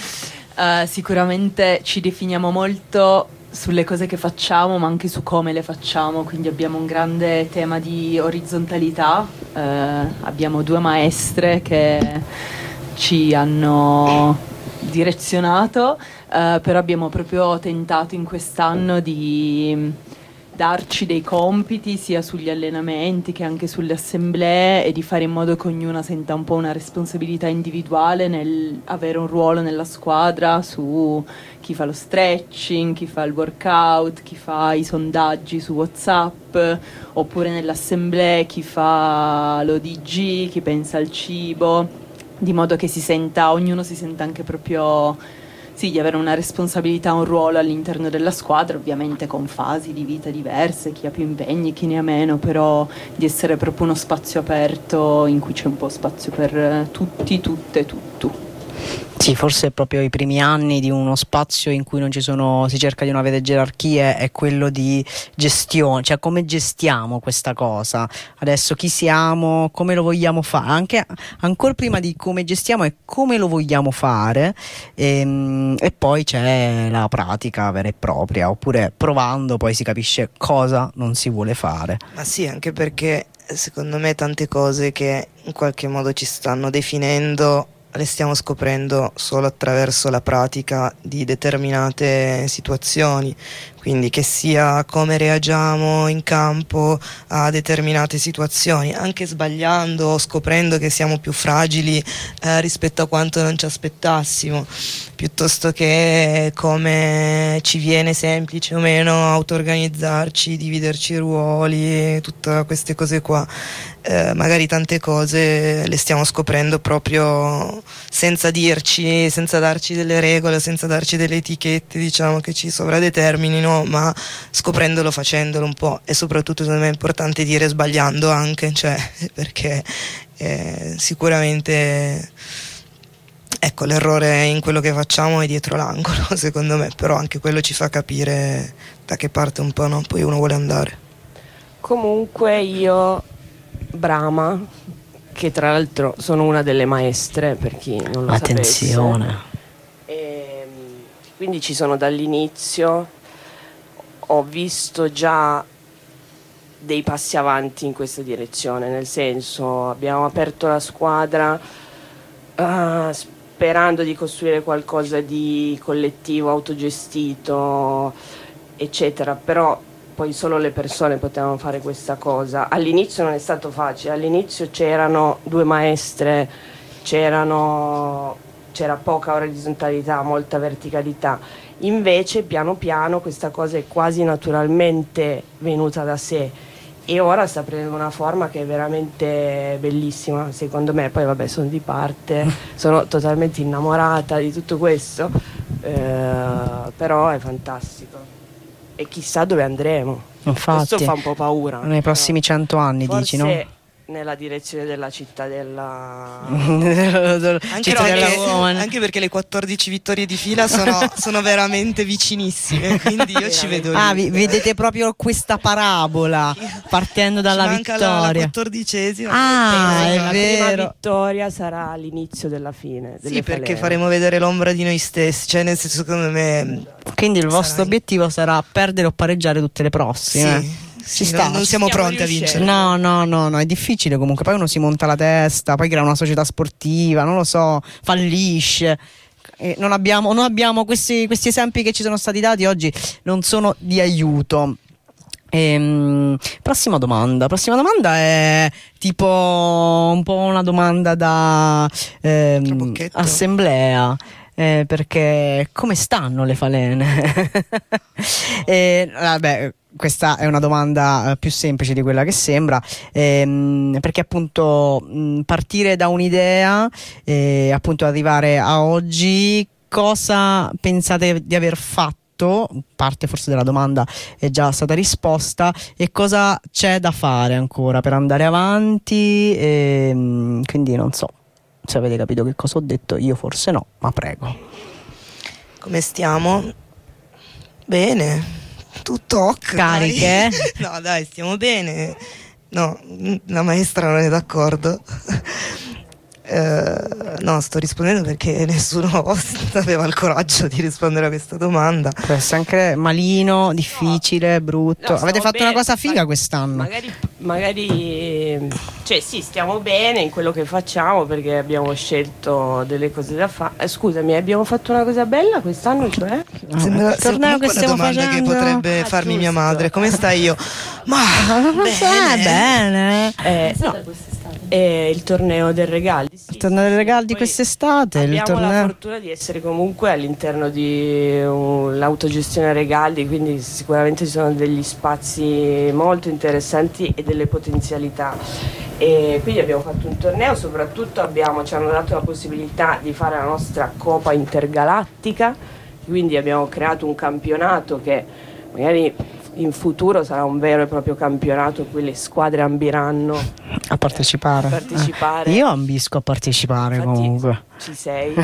sicuramente ci definiamo molto sulle cose che facciamo, ma anche su come le facciamo, quindi abbiamo un grande tema di orizzontalità. Abbiamo 2 maestre che ci hanno direzionato, però abbiamo proprio tentato in quest'anno di darci dei compiti sia sugli allenamenti che anche sulle assemblee, e di fare in modo che ognuna senta un po' una responsabilità individuale nel avere un ruolo nella squadra, su chi fa lo stretching, chi fa il workout, chi fa i sondaggi su WhatsApp, oppure nelle assemblee chi fa l'ODG, chi pensa al cibo, di modo che ognuno si senta anche proprio di avere una responsabilità, un ruolo all'interno della squadra, ovviamente con fasi di vita diverse, chi ha più impegni, chi ne ha meno, però di essere proprio uno spazio aperto in cui c'è un po' spazio per tutti, tutte, tutto. Sì, forse proprio i primi anni di uno spazio in cui non ci sono, si cerca di non avere gerarchie, è quello di gestione, cioè come gestiamo questa cosa, adesso chi siamo, come lo vogliamo fare, anche ancora prima di come gestiamo è come lo vogliamo fare, e poi c'è la pratica vera e propria, oppure provando poi si capisce cosa non si vuole fare. Ma sì, anche perché secondo me tante cose che in qualche modo ci stanno definendo le stiamo scoprendo solo attraverso la pratica di determinate situazioni, quindi che sia come reagiamo in campo a determinate situazioni, anche sbagliando o scoprendo che siamo più fragili rispetto a quanto non ci aspettassimo, piuttosto che come ci viene semplice o meno auto-organizzarci, dividerci i ruoli, tutte queste cose qua. Magari tante cose le stiamo scoprendo proprio senza dirci, senza darci delle regole, senza darci delle etichette, diciamo, che ci sovradeterminino, ma scoprendolo, facendolo un po', e soprattutto secondo me è importante dire sbagliando anche, cioè, perché sicuramente ecco, l'errore in quello che facciamo è dietro l'angolo, secondo me, però anche quello ci fa capire da che parte un po', no? Poi uno vuole andare. Comunque io, Brama, che tra l'altro sono una delle maestre, per chi non lo attenzione, sapesse, quindi ci sono dall'inizio, ho visto già dei passi avanti in questa direzione, nel senso, abbiamo aperto la squadra sperando di costruire qualcosa di collettivo, autogestito, eccetera, però poi solo le persone potevano fare questa cosa. All'inizio non è stato facile, all'inizio c'erano 2 maestre, c'era poca orizzontalità, molta verticalità, invece piano piano questa cosa è quasi naturalmente venuta da sé e ora sta prendendo una forma che è veramente bellissima, secondo me. Poi vabbè, sono di parte, sono totalmente innamorata di tutto questo, però è fantastico. E chissà dove andremo. Infatti, questo fa un po' paura. Nei prossimi 100 anni, forse dici, no? Nella direzione della cittadella. Anche perché le 14 vittorie di fila sono veramente vicinissime, quindi io ci vedo lì. Vedete proprio questa parabola partendo dalla manca vittoria. La 14esima. È la vero. prima vittoria sarà l'inizio della fine. Sì, perché faremo vedere l'ombra di noi stessi, cioè nel senso, secondo me. Quindi il vostro obiettivo sarà perdere o pareggiare tutte le prossime. Sì. Ci sta. Non siamo pronti a vincere. No, è difficile comunque. Poi uno si monta la testa, poi crea una società sportiva, non lo so, fallisce. Non abbiamo questi esempi che ci sono stati dati oggi, non sono di aiuto. Prossima domanda è tipo un po' una domanda da assemblea. Perché come stanno le falene? Vabbè, questa è una domanda più semplice di quella che sembra, perché appunto partire da un'idea e appunto arrivare a oggi, cosa pensate di aver fatto fatto, parte forse della domanda è già stata risposta, e cosa c'è da fare ancora per andare avanti, quindi non so se avete capito che cosa ho detto, io forse no, ma prego. Come stiamo? Bene, tutto ok. Cariche? Dai. No dai, stiamo bene. No, la maestra non è d'accordo. No, sto rispondendo perché nessuno aveva il coraggio di rispondere a questa domanda. Può essere anche malino, difficile, brutto. Avete fatto una cosa figa quest'anno. Magari cioè sì, stiamo bene in quello che facciamo perché abbiamo scelto delle cose da fare. Scusami, abbiamo fatto una cosa bella quest'anno, cioè? Sembra che stiamo facendo che potrebbe farmi mia madre. Come stai io? Ma bene. Il torneo del Regaldi. Il torneo del Regaldi quest'estate. Abbiamo la fortuna di essere comunque all'interno di l'autogestione Regaldi, quindi sicuramente ci sono degli spazi molto interessanti e delle potenzialità. E quindi abbiamo fatto un torneo, soprattutto ci hanno dato la possibilità di fare la nostra Coppa Intergalattica, quindi abbiamo creato un campionato che magari in futuro sarà un vero e proprio campionato, cui le squadre ambiranno a partecipare. Io ambisco a partecipare. Infatti, comunque ci sei.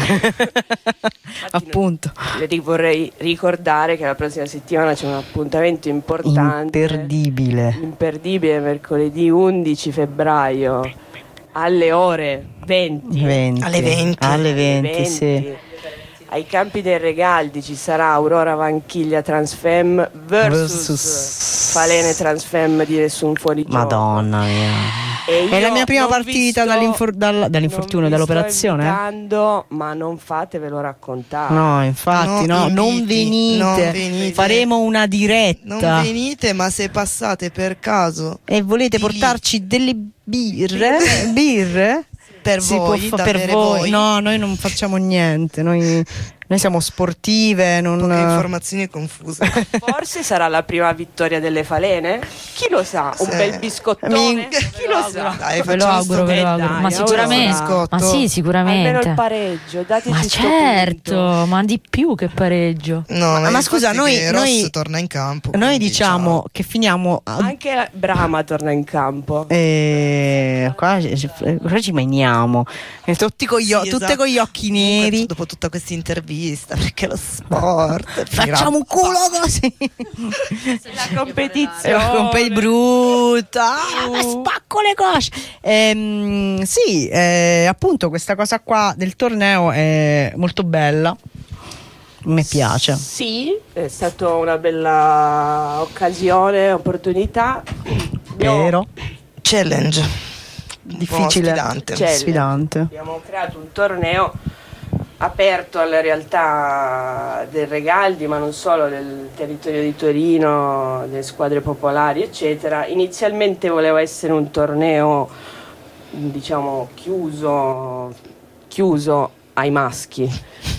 Appunto. Le vorrei ricordare che la prossima settimana c'è un appuntamento importante, imperdibile, mercoledì 11 febbraio alle ore 20. Alle 20, sì. Ai campi del Regaldi ci sarà Aurora Vanchiglia Transfem versus Falene Transfem di Nessun Fuorigioco. Madonna mia. È la mia prima partita dall'infortunio, dall'operazione. Ma non fatevelo raccontare. No, infatti, non venite. Faremo una diretta. Non venite, ma se passate per caso e volete portarci delle birre? Per voi. No, noi non facciamo niente, noi siamo sportive, non... Poche informazioni confuse. Forse sarà la prima vittoria delle Falene? Chi lo sa? Un bel biscottone? Chi lo sa? Dai, ve lo auguro. Ma sicuramente. Ma sì, sicuramente. Almeno il pareggio, dateci ma certo, ma di più che pareggio. No, ma scusa, noi torna in campo. Noi diciamo che finiamo anche Brahma torna in campo. Qua ci maniamo. Tutte con gli occhi neri. Dopo tutta questa intervista, perché lo sport facciamo un culo così. La competizione brutta, ma spacco le cosce. Sì, appunto questa cosa qua del torneo è molto bella, mi piace. Sì, è stata una bella occasione, opportunità, vero, challenge difficile, sfidante. Abbiamo creato un torneo aperto alle realtà del Regaldi, ma non solo, del territorio di Torino, delle squadre popolari, eccetera. Inizialmente voleva essere un torneo, diciamo, chiuso ai maschi.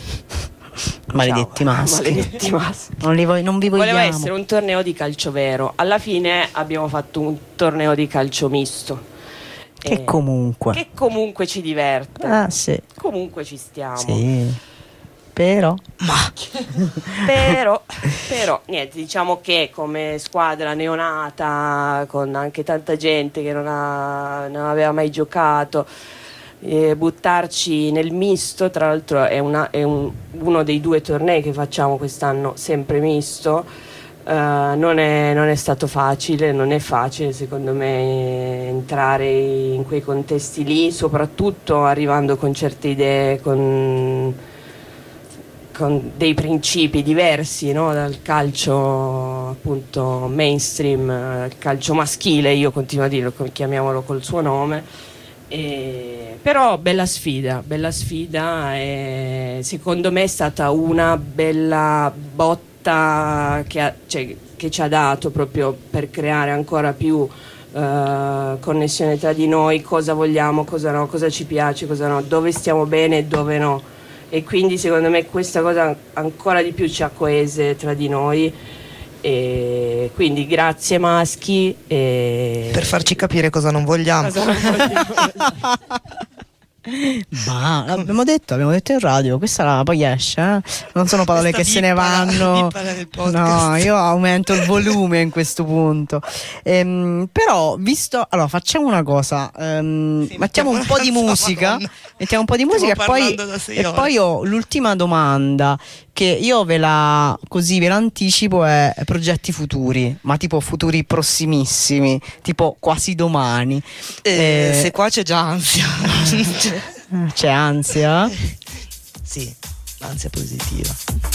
Maledetti maschi. Non vi vogliamo. Voleva essere un torneo di calcio vero. Alla fine abbiamo fatto un torneo di calcio misto. Che comunque ci diverte. Sì. Comunque ci stiamo. Sì. Però niente, diciamo che come squadra neonata, con anche tanta gente che non aveva mai giocato, buttarci nel misto, tra l'altro è uno dei 2 tornei che facciamo quest'anno sempre misto. Non è stato facile, non è facile secondo me entrare in quei contesti lì, soprattutto arrivando con certe idee, con dei principi diversi, no? Dal calcio appunto mainstream, il calcio maschile, io continuo a dirlo, chiamiamolo col suo nome. Però bella sfida e secondo me è stata una bella botta che ci ha dato proprio per creare ancora più connessione tra di noi, cosa vogliamo, cosa no, cosa ci piace, cosa no, dove stiamo bene e dove no, e quindi secondo me questa cosa ancora di più ci ha coese tra di noi. E quindi grazie maschi per farci capire cosa non vogliamo. Abbiamo detto in radio, questa poi esce, non sono parole che se ne vanno. No, io aumento il volume in questo punto. Però allora facciamo una cosa, mettiamo un po' di musica, e poi ho l'ultima domanda che io ve la anticipo, è progetti futuri, ma tipo futuri prossimissimi, tipo quasi domani. Se qua c'è già ansia. C'è ansia? Sì, l'ansia positiva.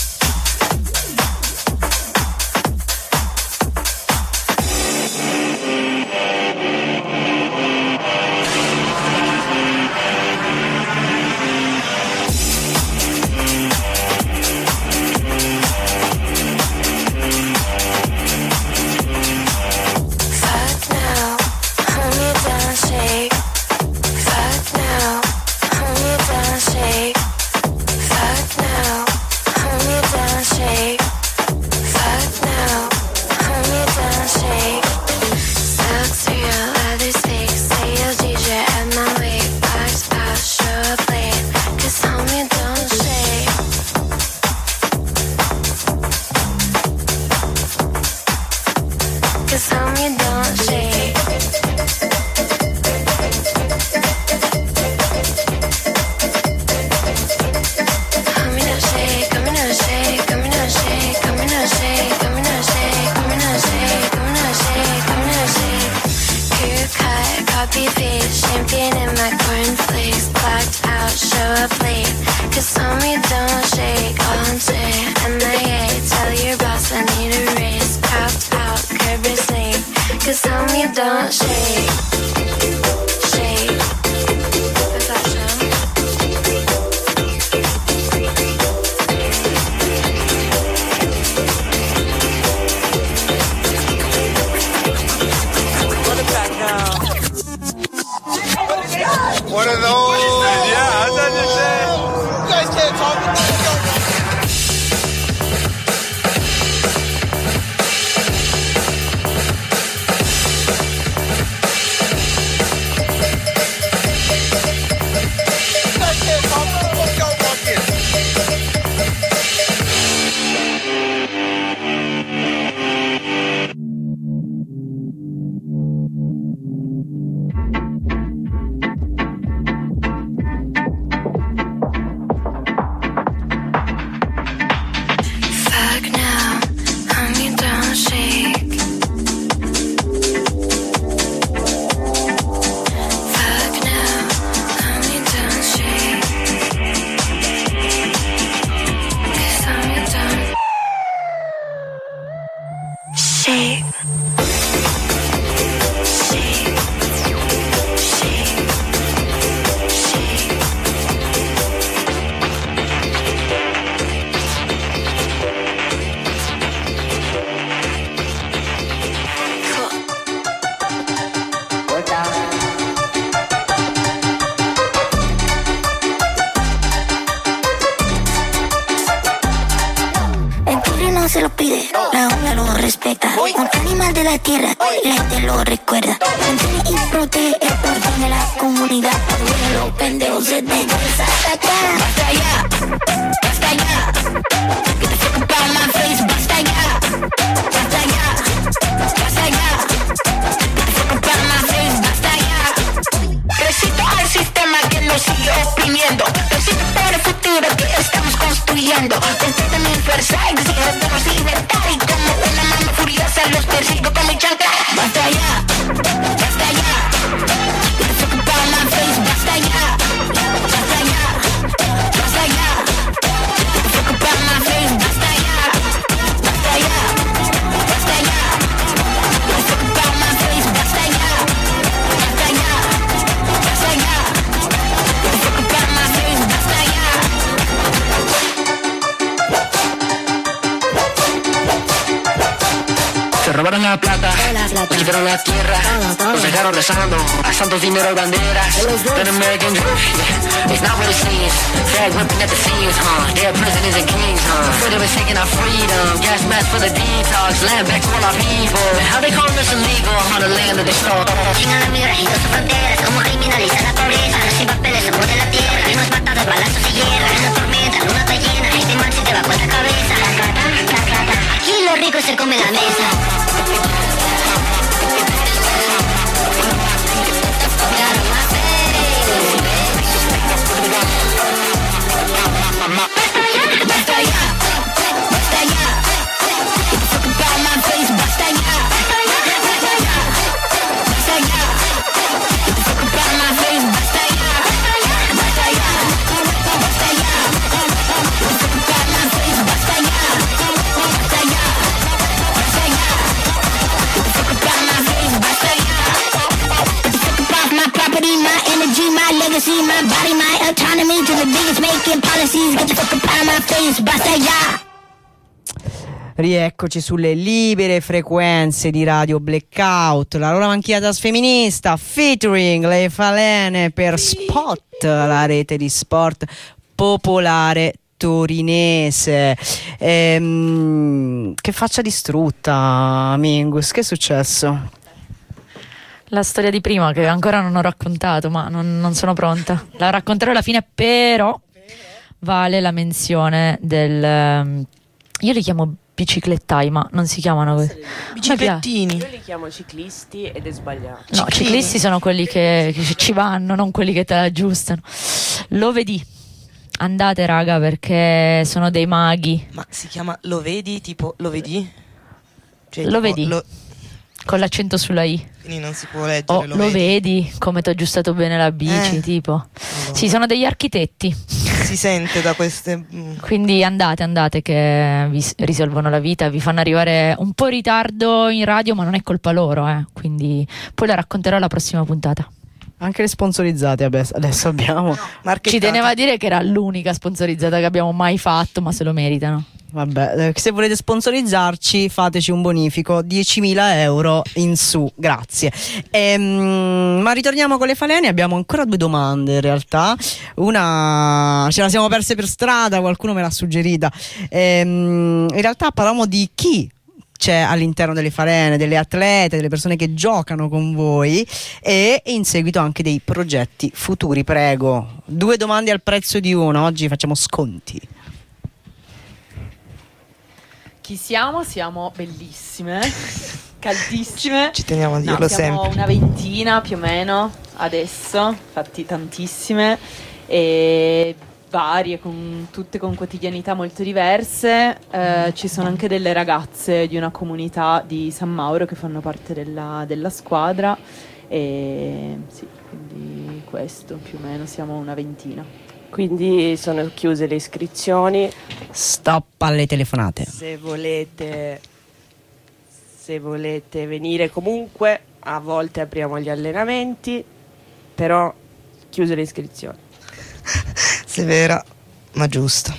One of those. Yeah, I done this shit. You guys can't talk about it. Se lo pide, la jungla lo respeta. Un animal de la tierra, la gente lo recuerda. Mantiene y protege el orden de la comunidad. Duele los pendejos se den. Basta ya, basta ya, basta ya. Get the fuck up out my face, basta ya, basta ya, basta ya. Get the fuck up out my face, basta ya. Resisto al sistema que nos sigue oprimiendo. Resisto por el futuro que estamos construyendo. Desde mi fuerza exijo de los libertad y como una mano furiosa los persigo con mi chancla. Basta ya, basta ya. Get the fuck up out my face, basta ya, basta ya, basta ya. Get the fuck up out my face, basta ya, basta ya, basta ya. Get the fuck up out my face, basta ya, basta ya, basta ya. Get the fuck up out my face, basta ya. robaron la plata, nos quitaron la tierra, nos dejaron rezando a santos, dinero y banderas. An American dream, yeah, it's not what it seems. Flag whipping at the seams, they're presidents and kings, Freedom is taking our freedom, gas masks for the detox, land back to all our people. How they call this illegal on the land that they stole? Chingan a mi registro sus fronteras, como criminalizan la pobreza. Sin papeles somos de la tierra, hemos matado balazos y guerra. En la tormenta, luna está llena, este man se te va por la cabeza. Aquí lo rico se come la mesa. Basta ya, basta ya. Get the fuck about my face, basta ya. Basta ya, basta ya. Get the fuck about my face, basta ya. Basta ya, basta ya. Get the fuck about my face, basta ya. Basta ya, basta ya. Get the fuck about my face, basta ya. Get the fuck about my property, my energy, my legacy, my body, my autonomy. To the biggest making policies. Get the fuck about my face, basta ya. Rieccoci sulle libere frequenze di Radio Blackout, la loro manchia trasfemminista featuring le Falene per Spot, la rete di sport popolare torinese. Che faccia distrutta, Mingus, che è successo? La storia di prima che ancora non ho raccontato, ma non sono pronta. La racconterò alla fine, però vale la menzione del... io li chiamo biciclettai, ma non si chiamano così. Biciclettini. Io li chiamo ciclisti ed è sbagliato. No, ciclisti sono quelli che ci vanno, non quelli che te la aggiustano. Lo vedi? Andate, raga, perché sono dei maghi. Ma si chiama lo vedi, tipo lo vedi? Cioè, lo vedi? Con l'accento sulla I. Quindi non si può leggere. Lo vedi come ti ho aggiustato bene la bici, tipo. Allora. Sì, sono degli architetti. Si sente da queste. Quindi andate che vi risolvono la vita, vi fanno arrivare un po' in ritardo in radio, ma non è colpa loro, quindi poi la racconterò alla prossima puntata. Anche le sponsorizzate adesso abbiamo. Ci teneva a dire che era l'unica sponsorizzata che abbiamo mai fatto, ma se lo meritano. Vabbè, se volete sponsorizzarci fateci un bonifico 10.000 euro in su, grazie. Ma ritorniamo con le Falene, abbiamo ancora 2 domande in realtà. Una ce la siamo perse per strada, qualcuno me l'ha suggerita. In realtà parliamo di chi c'è all'interno delle Falene, delle atlete, delle persone che giocano con voi e in seguito anche dei progetti futuri. Prego, 2 domande al prezzo di una, oggi facciamo sconti. Chi siamo? Siamo bellissime, caldissime. Ci teniamo a dirlo siamo sempre. Una ventina più o meno adesso, infatti tantissime, e varie, tutte con quotidianità molto diverse. Ci sono anche delle ragazze di una comunità di San Mauro che fanno parte della squadra, e sì, quindi questo più o meno, siamo una ventina. Quindi sono chiuse le iscrizioni. Stop alle telefonate. Se volete venire comunque, a volte apriamo gli allenamenti, però chiuse le iscrizioni. Severa, ma giusta.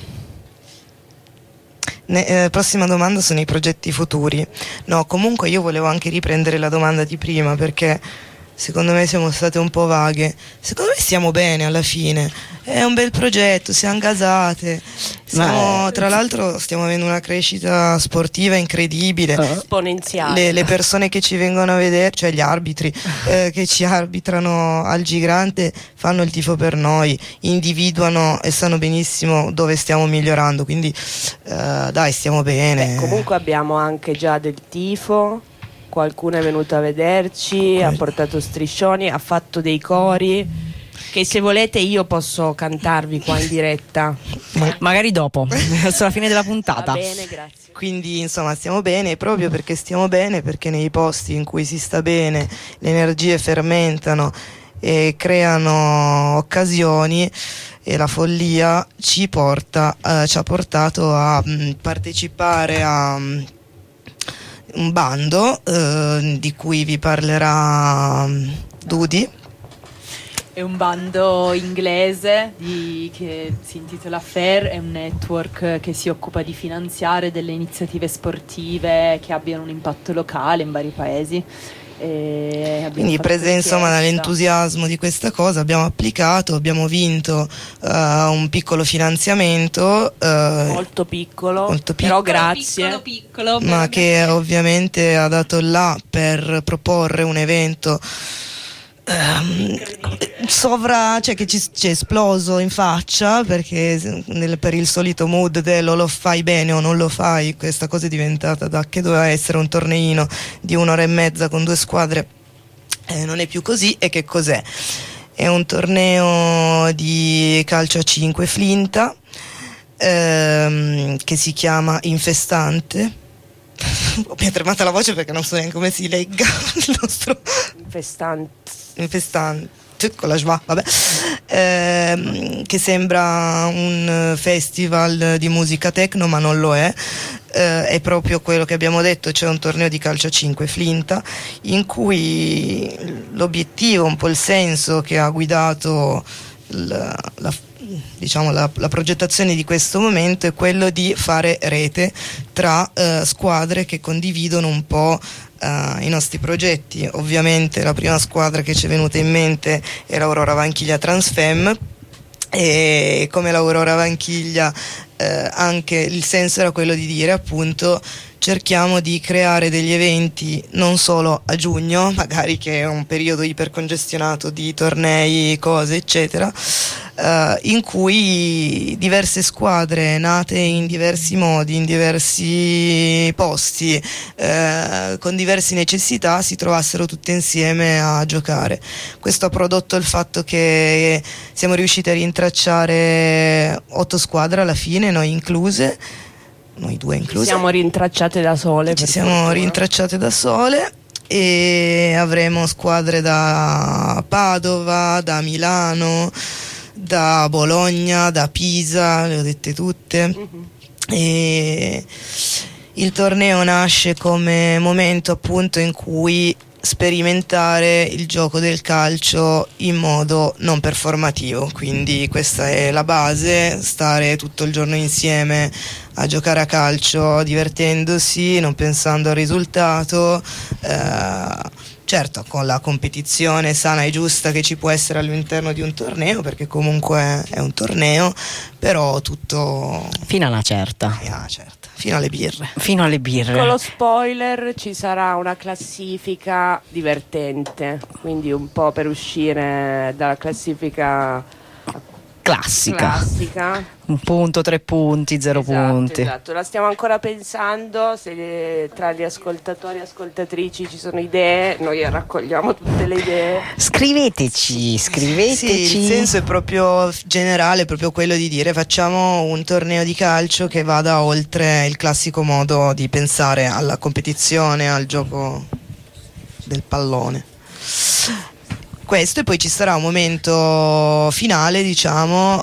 Prossima domanda sono i progetti futuri. No, comunque io volevo anche riprendere la domanda di prima, perché secondo me siamo state un po' vaghe. Secondo me stiamo bene alla fine. È un bel progetto, siamo gasate. Tra l'altro stiamo avendo una crescita sportiva incredibile. Esponenziale. Le persone che ci vengono a vedere, cioè gli arbitri che ci arbitrano al Gigante, fanno il tifo per noi, individuano e sanno benissimo dove stiamo migliorando. Quindi dai, stiamo bene. Comunque abbiamo anche già del tifo. Qualcuno è venuto a vederci, ha portato striscioni, ha fatto dei cori che se volete io posso cantarvi qua in diretta. Magari dopo, verso la fine della puntata. Va bene, grazie. Quindi insomma stiamo bene, e proprio perché stiamo bene, perché nei posti in cui si sta bene le energie fermentano e creano occasioni, e la follia ci ha portato a partecipare a un bando di cui vi parlerà Dudi, È un bando inglese che si intitola FAIR, è un network che si occupa di finanziare delle iniziative sportive che abbiano un impatto locale in vari paesi. Quindi prese insomma dall'entusiasmo di questa cosa abbiamo applicato, abbiamo vinto un piccolo finanziamento molto piccolo, però grazie, ma che ovviamente ha dato là per proporre un evento cioè che ci è esploso in faccia, perché per il solito mood del o lo fai bene o non lo fai, questa cosa è diventata da che doveva essere un torneino di 1 ora e mezza con 2 squadre, non è più così. E che cos'è? È un torneo di calcio a 5 flinta che si chiama Infestante. Mi è tremata la voce perché non so neanche come si legga il nostro Infestante con la schwa, vabbè, che sembra un festival di musica techno, ma non lo è. È proprio quello che abbiamo detto, c'è un torneo di calcio a 5 flinta in cui l'obiettivo, un po' il senso che ha guidato la progettazione di questo momento è quello di fare rete tra squadre che condividono un po' i nostri progetti. Ovviamente la prima squadra che ci è venuta in mente era Aurora Vanchiglia Transfem, e come l'Aurora Vanchiglia anche il senso era quello di dire appunto cerchiamo di creare degli eventi non solo a giugno, magari che è un periodo ipercongestionato di tornei, cose eccetera, in cui diverse squadre nate in diversi modi, in diversi posti, con diverse necessità si trovassero tutte insieme a giocare. Questo ha prodotto il fatto che siamo riusciti a rintracciare 8 squadre alla fine, noi incluse, noi 2 incluse. Ci siamo rintracciate da sole. E avremo squadre da Padova, da Milano, da Bologna, da Pisa, le ho dette tutte. E il torneo nasce come momento appunto in cui sperimentare il gioco del calcio in modo non performativo, quindi questa è la base, stare tutto il giorno insieme a giocare a calcio divertendosi, non pensando al risultato, certo con la competizione sana e giusta che ci può essere all'interno di un torneo, perché comunque è un torneo, però tutto fino alla certa. Fino alle birre. Con lo spoiler ci sarà una classifica divertente, quindi un po' per uscire dalla classifica classica. 1 punto, 3 punti, 0 punti. Esatto, la stiamo ancora pensando, se tra gli ascoltatori e ascoltatrici ci sono idee, noi raccogliamo tutte le idee. Scriveteci. Sì, il senso è proprio generale, proprio quello di dire facciamo un torneo di calcio che vada oltre il classico modo di pensare alla competizione, al gioco del pallone. Questo, e poi ci sarà un momento finale, diciamo,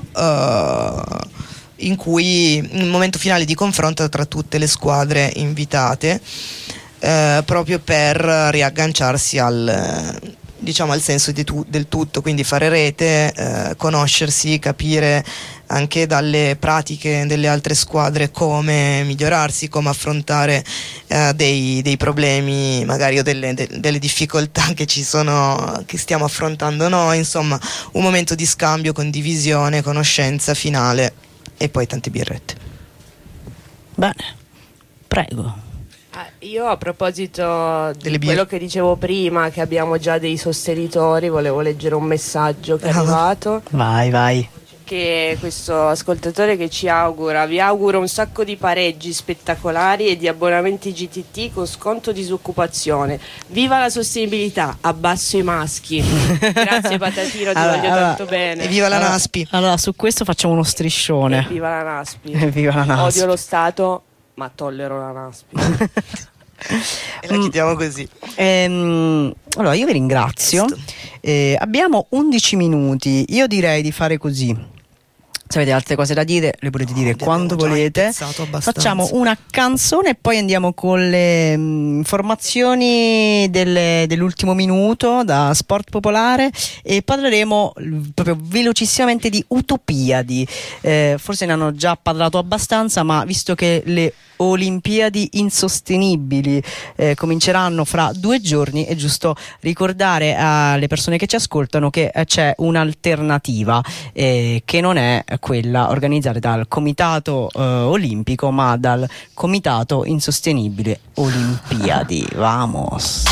in cui un momento finale di confronto tra tutte le squadre invitate, proprio per riagganciarsi al senso del tutto, quindi fare rete, conoscersi, capire anche dalle pratiche delle altre squadre come migliorarsi, come affrontare dei problemi magari o delle difficoltà che ci sono, che stiamo affrontando noi, insomma un momento di scambio, condivisione, conoscenza finale e poi tante birrette. Bene, prego. Io a proposito di quello che dicevo prima, che abbiamo già dei sostenitori, volevo leggere un messaggio che è arrivato. Vai. Che questo ascoltatore che vi auguro un sacco di pareggi spettacolari e di abbonamenti GTT con sconto disoccupazione. Viva la sostenibilità, abbasso i maschi. Grazie Patatino, ti voglio tanto bene. E viva la Naspi. Allora su questo facciamo uno striscione. Viva la Naspi. Viva la Naspi. Odio lo Stato, ma tollero la Naspi. E la chiudiamo così. Allora io vi ringrazio. Abbiamo 11 minuti. Io direi di fare così. Se avete altre cose da dire, le potete dire quando volete. Facciamo una canzone e poi andiamo con le informazioni dell'ultimo minuto da Sport Popolare e parleremo proprio velocissimamente di Utopiadi. Forse ne hanno già parlato abbastanza, ma visto che le Olimpiadi insostenibili cominceranno fra 2 giorni, è giusto ricordare alle persone che ci ascoltano che c'è un'alternativa che non è quella organizzata dal Comitato Olimpico, ma dal Comitato Insostenibile Olimpiadi. Vamos!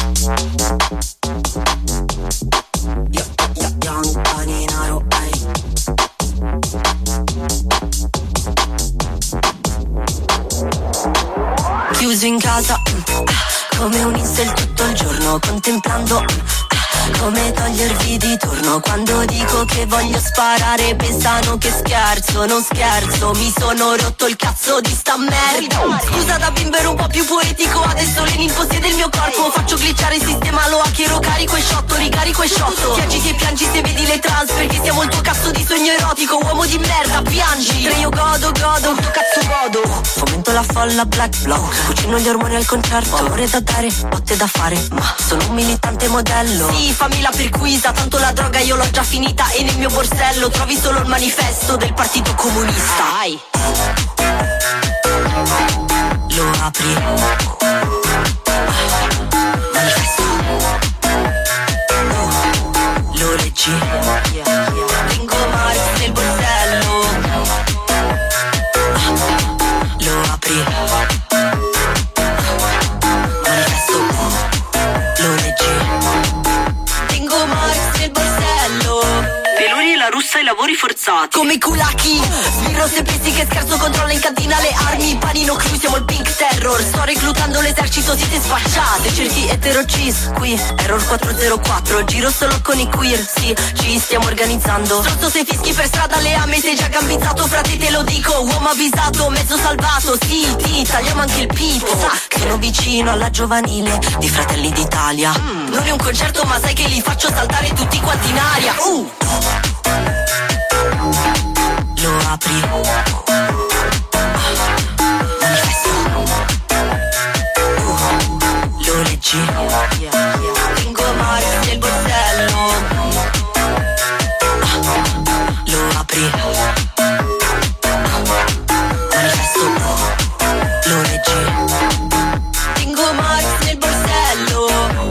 Chiuso in casa, come un incel tutto il giorno, contemplando come togliervi di torno. Quando dico che voglio sparare pensano che scherzo, non scherzo, mi sono rotto il cazzo di sta merda. Scusa da bimbo ero un po' più poetico, adesso l'Enin possiede il mio corpo. Faccio glitchare il sistema, lo hackero, carico e shotto, ricarico e shotto. Ti agiti e piangi se vedi le trans, perché siamo il tuo cazzo di sogno erotico. Uomo di merda, piangi, mentre io godo, il tuo cazzo godo. Fomento la folla, black block, cucino gli ormoni al concerto. Amore da dare, botte da fare, ma sono un militante modello. Sì, fammi la perquisa, tanto la droga io l'ho già finita e nel mio borsello trovi solo il manifesto del Partito Comunista. Vai. Lo apri, manifesto, lo leggi, Ringo Marx nel borsello, lo apri, manifesto, lo leggi, Ringo Marx nel borsello. Peloni la russa e lavori forzati come i culacchi. Sbirro se pensi che scherzo controlla in cantina le armi. Panino crew siamo il pink terror. Sto reclutando l'esercito, siete sfacciate. Certi etero cis, qui error 404. Giro solo con i queer, sì, ci stiamo organizzando. Strozzo se fischi per strada le ame, sei già gambizzato. Frate te lo dico, uomo avvisato, mezzo salvato. Sì, ti tagliamo anche il pipo. Sono vicino alla giovanile di Fratelli d'Italia. Non è un concerto ma sai che li faccio saltare tutti quanti in aria. Lo apri, manifesto, lo leggi, Ringo Marx nel borsello, lo apri, manifesto, lo leggi, Ringo Marx nel borsello.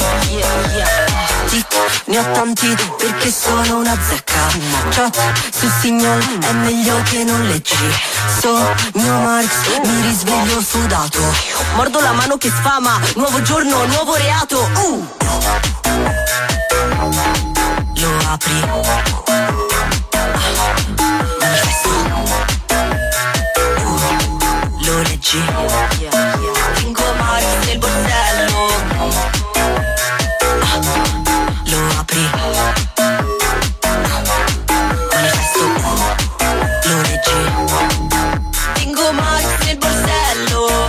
Ne ho tanti perché sono una zecca. Chat sul signal è meglio che non leggi. Sogno Marx, mi risveglio sudato. Mordo la mano che sfama, nuovo giorno, nuovo reato. Lo apri, manifesto, lo leggi, Ringo Marx nel borsello, lo apri, manifesto, lo leggi, Ringo Marx nel borsello.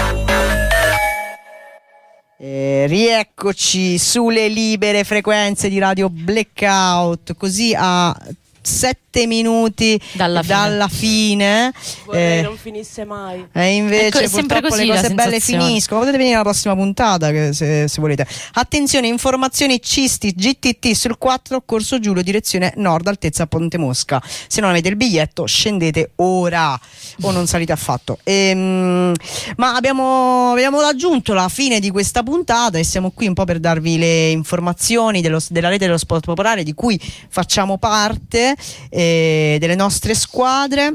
Rieccoci sulle libere frequenze di Radio Blackout, così a 7 minuti dalla fine. Vorrei non finisse mai. E invece ecco, purtroppo così le cose belle sensazione. finiscono. Potete venire alla prossima puntata se volete. Attenzione, informazioni Cisti GTT sul 4 Corso Giulio direzione nord altezza Ponte Mosca. Se non avete il biglietto scendete ora o non salite affatto. Ma abbiamo raggiunto la fine di questa puntata e siamo qui un po' per darvi le informazioni della rete dello Sport Popolare di cui facciamo parte, delle nostre squadre.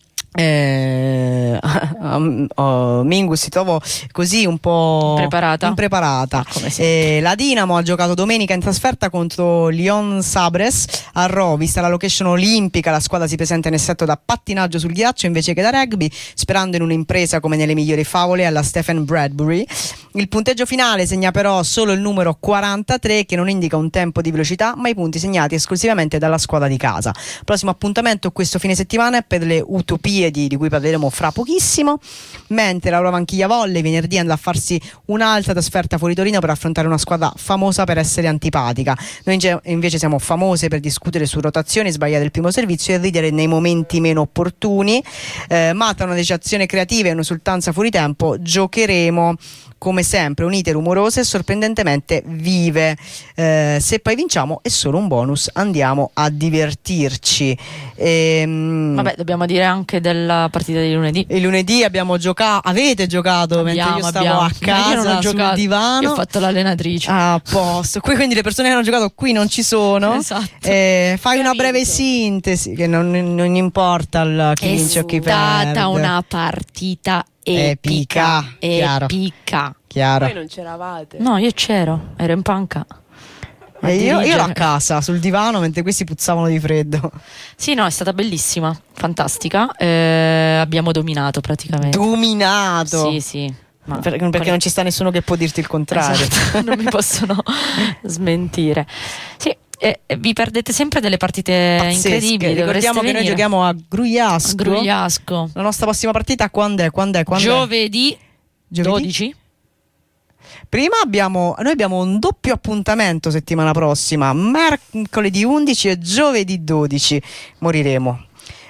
Mingus si trovò così un po' impreparata. La Dinamo ha giocato domenica in trasferta contro Lyon Sabres a Rho. Vista la location olimpica, la squadra si presenta in assetto da pattinaggio sul ghiaccio invece che da rugby, sperando in un'impresa come nelle migliori favole alla Stephen Bradbury. Il punteggio finale segna però solo il numero 43, che non indica un tempo di velocità ma i punti segnati esclusivamente dalla squadra di casa. Prossimo appuntamento questo fine settimana è per le Utopie di cui parleremo fra pochissimo. mentre la Vanchiglia Volley venerdì andrà a farsi un'altra trasferta fuori Torino per affrontare una squadra famosa per essere antipatica. Noi invece siamo famose per discutere su rotazioni, sbagliare il primo servizio e ridere nei momenti meno opportuni. Ma tra una decisione creativa e un'esultanza fuori tempo giocheremo come sempre unite, rumorose e sorprendentemente vive. Se poi vinciamo è solo un bonus, andiamo a divertirci. Vabbè, dobbiamo dire anche della partita di lunedì. Il lunedì avete giocato mentre io stavo a casa, io non ho giocato, sul divano. io ho fatto l'allenatrice a posto. Qui quindi le persone che hanno giocato qui non ci sono. Esatto. Fai una breve sintesi, che non importa chi vince o chi perde. È stata una partita epica. Chiaro. Voi non c'eravate? No, io c'ero, ero in panca. Io ero a casa sul divano mentre questi puzzavano di freddo. Sì, no, è stata bellissima, fantastica. Abbiamo dominato praticamente. Dominato? Sì. Perché non ci sta nessuno che può dirti il contrario. Esatto, non mi possono smentire. Sì. Vi perdete sempre delle partite pazzesche, incredibili. Ricordiamo che noi giochiamo a Grugliasco. La nostra prossima partita quando è? Giovedì 12. Prima noi abbiamo un doppio appuntamento settimana prossima, mercoledì 11 e giovedì 12. Moriremo.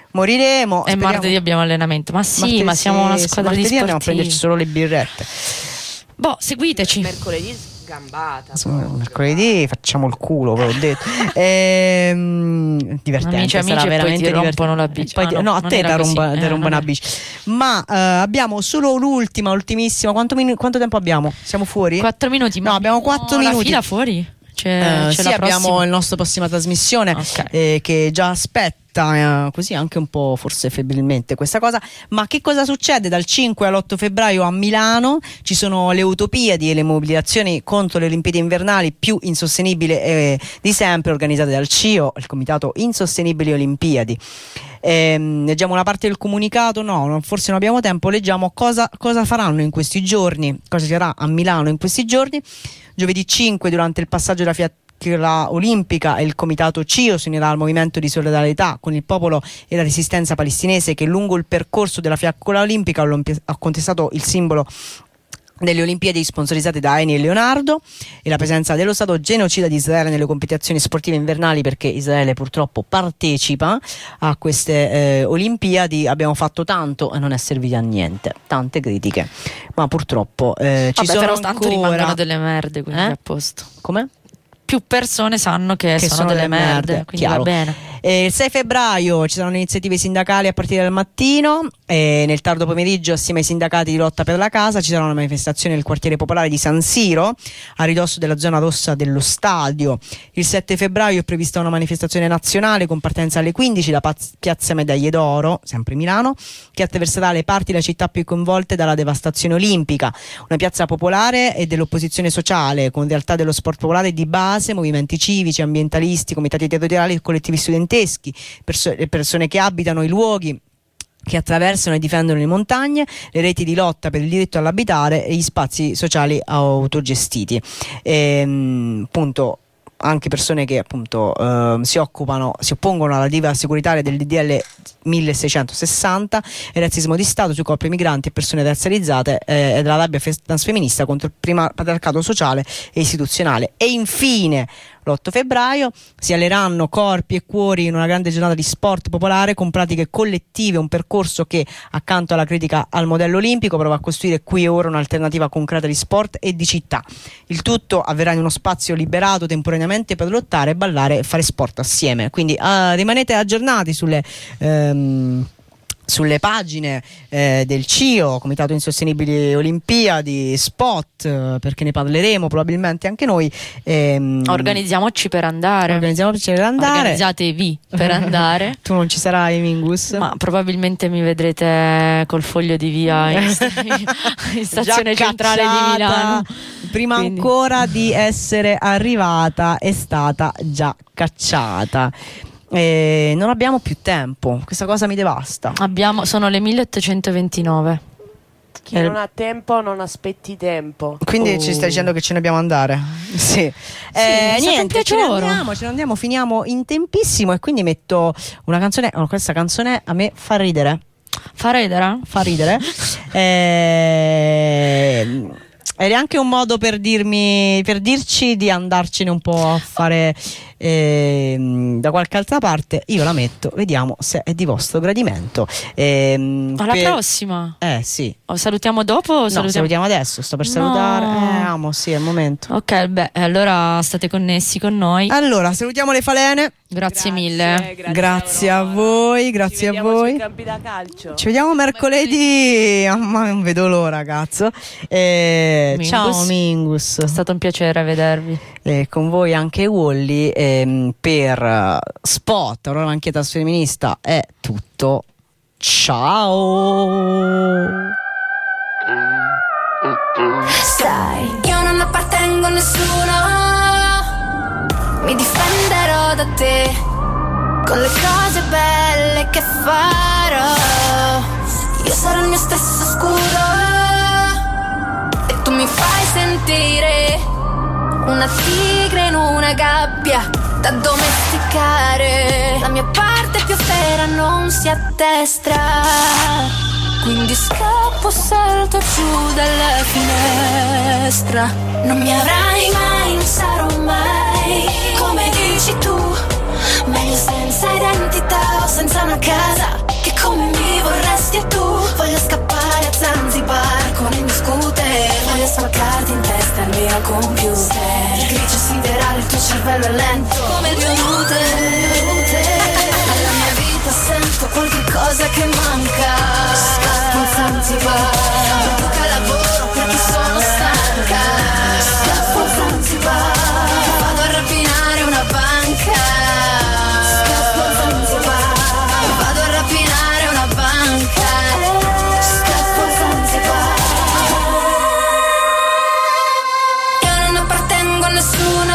E martedì abbiamo allenamento. Ma siamo una squadra di sportivi. Andiamo a prenderci solo le birrette. Seguiteci. Mercoledì gambata. Mercoledì facciamo il culo, ve l'ho detto. Divertente, amici, sarà veramente poi ti rompono la bici. No, a te ti rompono una bici. Ma abbiamo solo ultimissima. Quanto tempo abbiamo? Siamo fuori? 4 minuti. No, abbiamo 4 minuti. La fila fuori? Sì, abbiamo la nostra prossima trasmissione che già aspetta, così anche un po' forse febbrilmente questa cosa. Ma che cosa succede? Dal 5 all'8 febbraio a Milano ci sono le Utopiadi e le mobilitazioni contro le Olimpiadi invernali più insostenibili di sempre, organizzate dal CIO, il Comitato Insostenibili Olimpiadi. Leggiamo una parte del comunicato? No, forse non abbiamo tempo. Leggiamo cosa faranno in questi giorni, cosa si farà a Milano in questi giorni. Giovedì 5, durante il passaggio della fiaccola olimpica, il comitato CIO si unirà al movimento di solidarietà con il popolo e la resistenza palestinese che lungo il percorso della fiaccola olimpica ha contestato il simbolo delle Olimpiadi sponsorizzate da Eni e Leonardo e la presenza dello Stato genocida di Israele nelle competizioni sportive invernali, perché Israele purtroppo partecipa a queste Olimpiadi. Abbiamo fatto tanto e non è servito a niente, tante critiche, ma purtroppo ci sono però ancora... tanto rimangono delle merde, quindi a posto. Come? Più persone sanno che sono delle merde, quindi chiaro. va bene. Il 6 febbraio ci saranno iniziative sindacali a partire dal mattino e nel tardo pomeriggio, assieme ai sindacati di lotta per la casa, ci sarà una manifestazione nel quartiere popolare di San Siro a ridosso della zona rossa dello stadio. Il 7 febbraio è prevista una manifestazione nazionale con partenza alle 15 da Piazza Medaglie d'Oro, sempre Milano, che attraverserà le parti della città più coinvolte dalla devastazione olimpica. Una piazza popolare e dell'opposizione sociale con realtà dello sport popolare di base, movimenti civici, ambientalisti, comitati territoriali e collettivi studenteschi, persone che abitano i luoghi che attraversano e difendono le montagne, le reti di lotta per il diritto all'abitare e gli spazi sociali autogestiti. Appunto anche persone che appunto si oppongono alla deriva securitaria del DDL 1660 e razzismo di Stato sui corpi migranti e persone razializzate e della rabbia transfemminista contro il primo patriarcato sociale e istituzionale. E infine l'8 febbraio si alleneranno corpi e cuori in una grande giornata di sport popolare con pratiche collettive, un percorso che accanto alla critica al modello olimpico prova a costruire qui e ora un'alternativa concreta di sport e di città. Il tutto avverrà in uno spazio liberato temporaneamente per lottare, ballare e fare sport assieme. Quindi rimanete aggiornati sulle pagine del CIO, Comitato Insostenibili Olimpiadi, spot, perché ne parleremo probabilmente anche noi. Organizziamoci per andare. Organizzatevi per andare. Tu non ci sarai, Mingus? Ma probabilmente mi vedrete col foglio di via in stazione centrale di Milano. Prima ancora di essere arrivata è stata già cacciata. Non abbiamo più tempo, questa cosa mi devasta. Sono le 1829. Chi non ha tempo non aspetti tempo. Quindi ci stai dicendo che ce ne dobbiamo andare? Sì. Niente, ce ne andiamo, finiamo in tempissimo e quindi metto una canzone. Questa canzone a me fa ridere. Fa ridere? Fa ridere. Ed è anche un modo per dirci di andarcene un po' a fare da qualche altra parte. Io la metto, vediamo se è di vostro gradimento. Alla prossima. Sì. Salutiamo dopo o salutiamo adesso? Sto per salutare. Amo, sì, è il momento. Ok, allora state connessi con noi. Allora, salutiamo le falene. Grazie mille. Grazie a voi, grazie a voi. Sui campi da calcio. Ci vediamo mercoledì. Ma non vedo l'ora, ragazzo. Mingus. Ciao Mingus. È stato un piacere vedervi. Con voi anche Wally. Per Spot, Aurora Vanchia Trasfemminista è tutto. Ciao. Sai, io non appartengo a nessuno, mi difenderò da te con le cose belle che farò. Io sarò il mio stesso scuro e tu mi fai sentire una tigre in una gabbia da domesticare. La mia parte più fiera non si addestra, quindi scappo, salto giù dalla finestra. Non mi avrai mai, non sarò mai come dici tu, meglio senza identità o senza una casa, che come mi vorresti e tu. Voglio scappare a Zanzibar con il mio scooter, voglio spaccarti in testa il mio computer. Il grigio siderale, il tuo cervello è lento come il mio router. Alla mia vita sento qualche cosa che manca. Scappo a Zanzibar, tocca lavoro perché sono stanca. Scappo a Zanzibar, vado a rapinare una banca. Scappo a Zanzibar, vado a rapinare una banca. Scappo a Zanzibar. Io non appartengo a nessuno,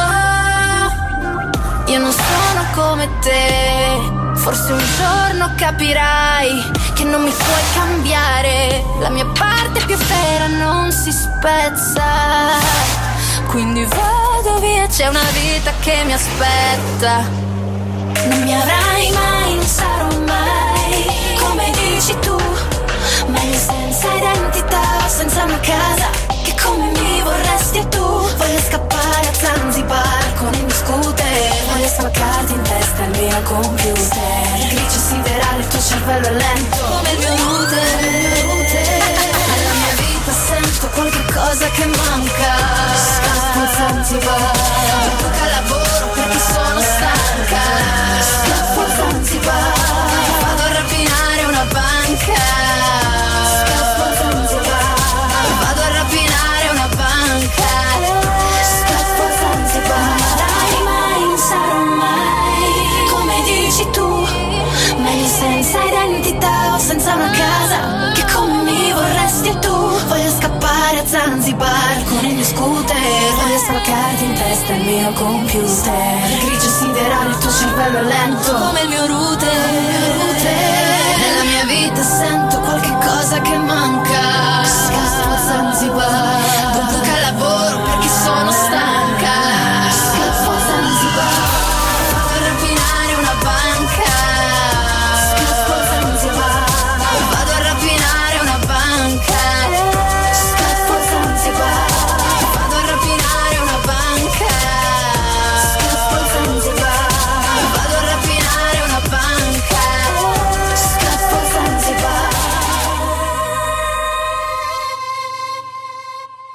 io non sono come te. Forse un giorno capirai che non mi puoi cambiare. La mia parte più fiera non si spezza, quindi vado via, c'è una vita che mi aspetta. Non mi avrai mai, non sarò mai come dici tu, meglio senza identità, senza una casa, che come mi vorresti e tu. Voglio scappare a Zanzibar con il mio scooter, voglio spaccarti in testa il mio computer. Il grigio siderale, il tuo cervello è lento come il mio router. Nella mia vita sento qualche cosa che manca. Scappo a Zanzibar, tocca lavoro perché sono stanca. Scappo a Zanzibar, vado a rapinare una banca. Scappo a Zanzibar, vado a rapinare una banca. Scappo a Zanzibar. Mai, non sarò mai come dici tu, meglio senza identità o senza una casa, che come mi vorresti e tu. Voglio scappare a Zanzibar con il mio scooter, voglio spaccarti in testa il mio computer. Il grigio siderale, il tuo cervello è lento come il mio router. Nella mia vita sento qualche cosa che manca.